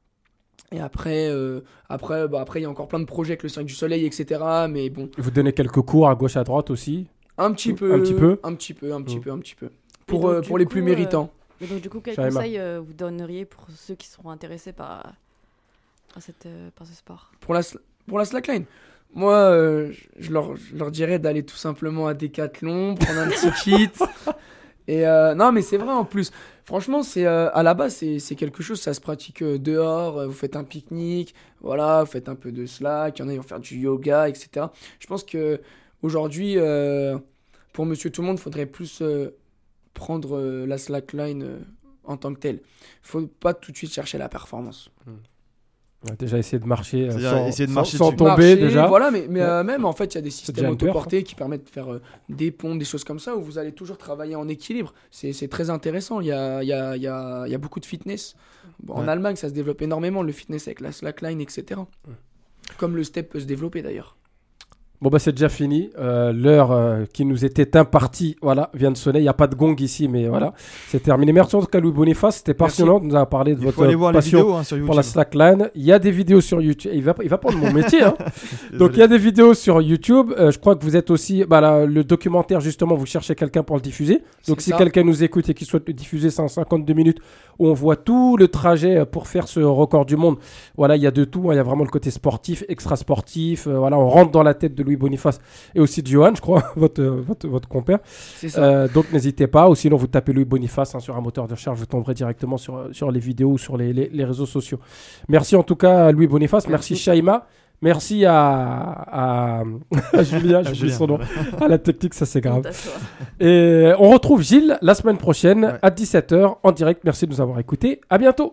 Et après, euh, après, bah, après il y a encore plein de projets avec le Cirque du Soleil, et cetera. Mais bon. Vous donnez quelques cours à gauche à droite aussi? Un petit peu. Un petit peu Un petit peu, un petit mmh. peu, un petit peu. Pour, donc, euh, pour les coup, plus méritants. Euh, donc du coup, quels conseils euh, vous donneriez pour ceux qui seront intéressés par, par, cette, euh, par ce sport? Pour la, pour la slackline, moi, euh, je, leur, je leur dirais d'aller tout simplement à Decathlon, prendre un petit kit. Et euh, non, mais c'est vrai en plus. Franchement, c'est, euh, à la base, c'est, c'est quelque chose, ça se pratique euh, dehors. Euh, vous faites un pique-nique, voilà, vous faites un peu de slack. Il y en a qui vont faire du yoga, et cetera. Je pense qu'aujourd'hui, euh, pour Monsieur Tout-le-Monde, il faudrait plus euh, prendre euh, la slackline euh, en tant que telle. Il ne faut pas tout de suite chercher la performance. Mmh. On a déjà essayé de marcher C'est-à-dire sans, essayer de sans, marcher sans dessus. tomber Marcher, déjà. Voilà, mais, mais euh, même en fait, il y a des C'est systèmes déjà une perf, autoportés qui permettent de faire euh, des pompes, des choses comme ça, où vous allez toujours travailler en équilibre. C'est, c'est très intéressant. Il y a, il y, a, il y, a, il y a beaucoup de fitness. Bon, Ouais. En Allemagne, ça se développe énormément, le fitness avec la slackline, et cetera. Ouais. Comme le step peut se développer d'ailleurs. Bon bah c'est déjà fini, euh, l'heure euh, qui nous était impartie, voilà, vient de sonner, il n'y a pas de gong ici, mais voilà, c'est terminé. Merci en tout cas Louis Boniface, c'était passionnant de nous avoir parlé de Il votre faut aller voir les passion vidéos hein, sur YouTube. pour la slackline. Il y a des vidéos sur YouTube, il va, il va prendre mon métier, hein. Donc il y a des vidéos sur YouTube, euh, je crois que vous êtes aussi, bah, là, le documentaire justement, vous cherchez quelqu'un pour le diffuser, donc C'est si ça. quelqu'un nous écoute et qui souhaite le diffuser, c'est en cinquante-deux minutes, où on voit tout le trajet pour faire ce record du monde. Voilà, il y a de tout, hein. Il y a vraiment le côté sportif, extra sportif, euh, voilà, on rentre dans la tête de Louis Boniface et aussi de Johan, je crois, votre, votre, votre compère. C'est ça. Euh, donc n'hésitez pas, ou sinon vous tapez Louis Boniface hein, sur un moteur de recherche, vous tomberez directement sur, sur les vidéos ou sur les, les, les réseaux sociaux. Merci en tout cas Louis Boniface, merci, merci Shaima, Merci à, à, à Julia, j'ai oublié son nom. À la technique, ça c'est grave. Et on retrouve Gilles la semaine prochaine ouais. à dix-sept heures en direct. Merci de nous avoir écoutés. À bientôt.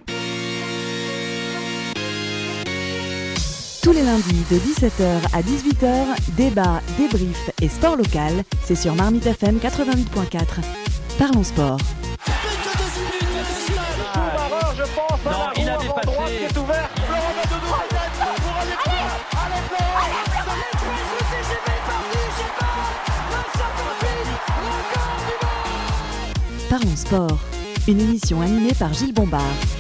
Tous les lundis de dix-sept heures à dix-huit heures, débat, débrief et sport local, c'est sur Marmite F M quatre-vingt-huit point quatre. Parlons sport. Je pense, non, il a dépassé. Droite qui est ouvert. Florent Badodou. Pour aller pas. Allez, Florent. Parlons sport, une émission animée par Gilles Bombard.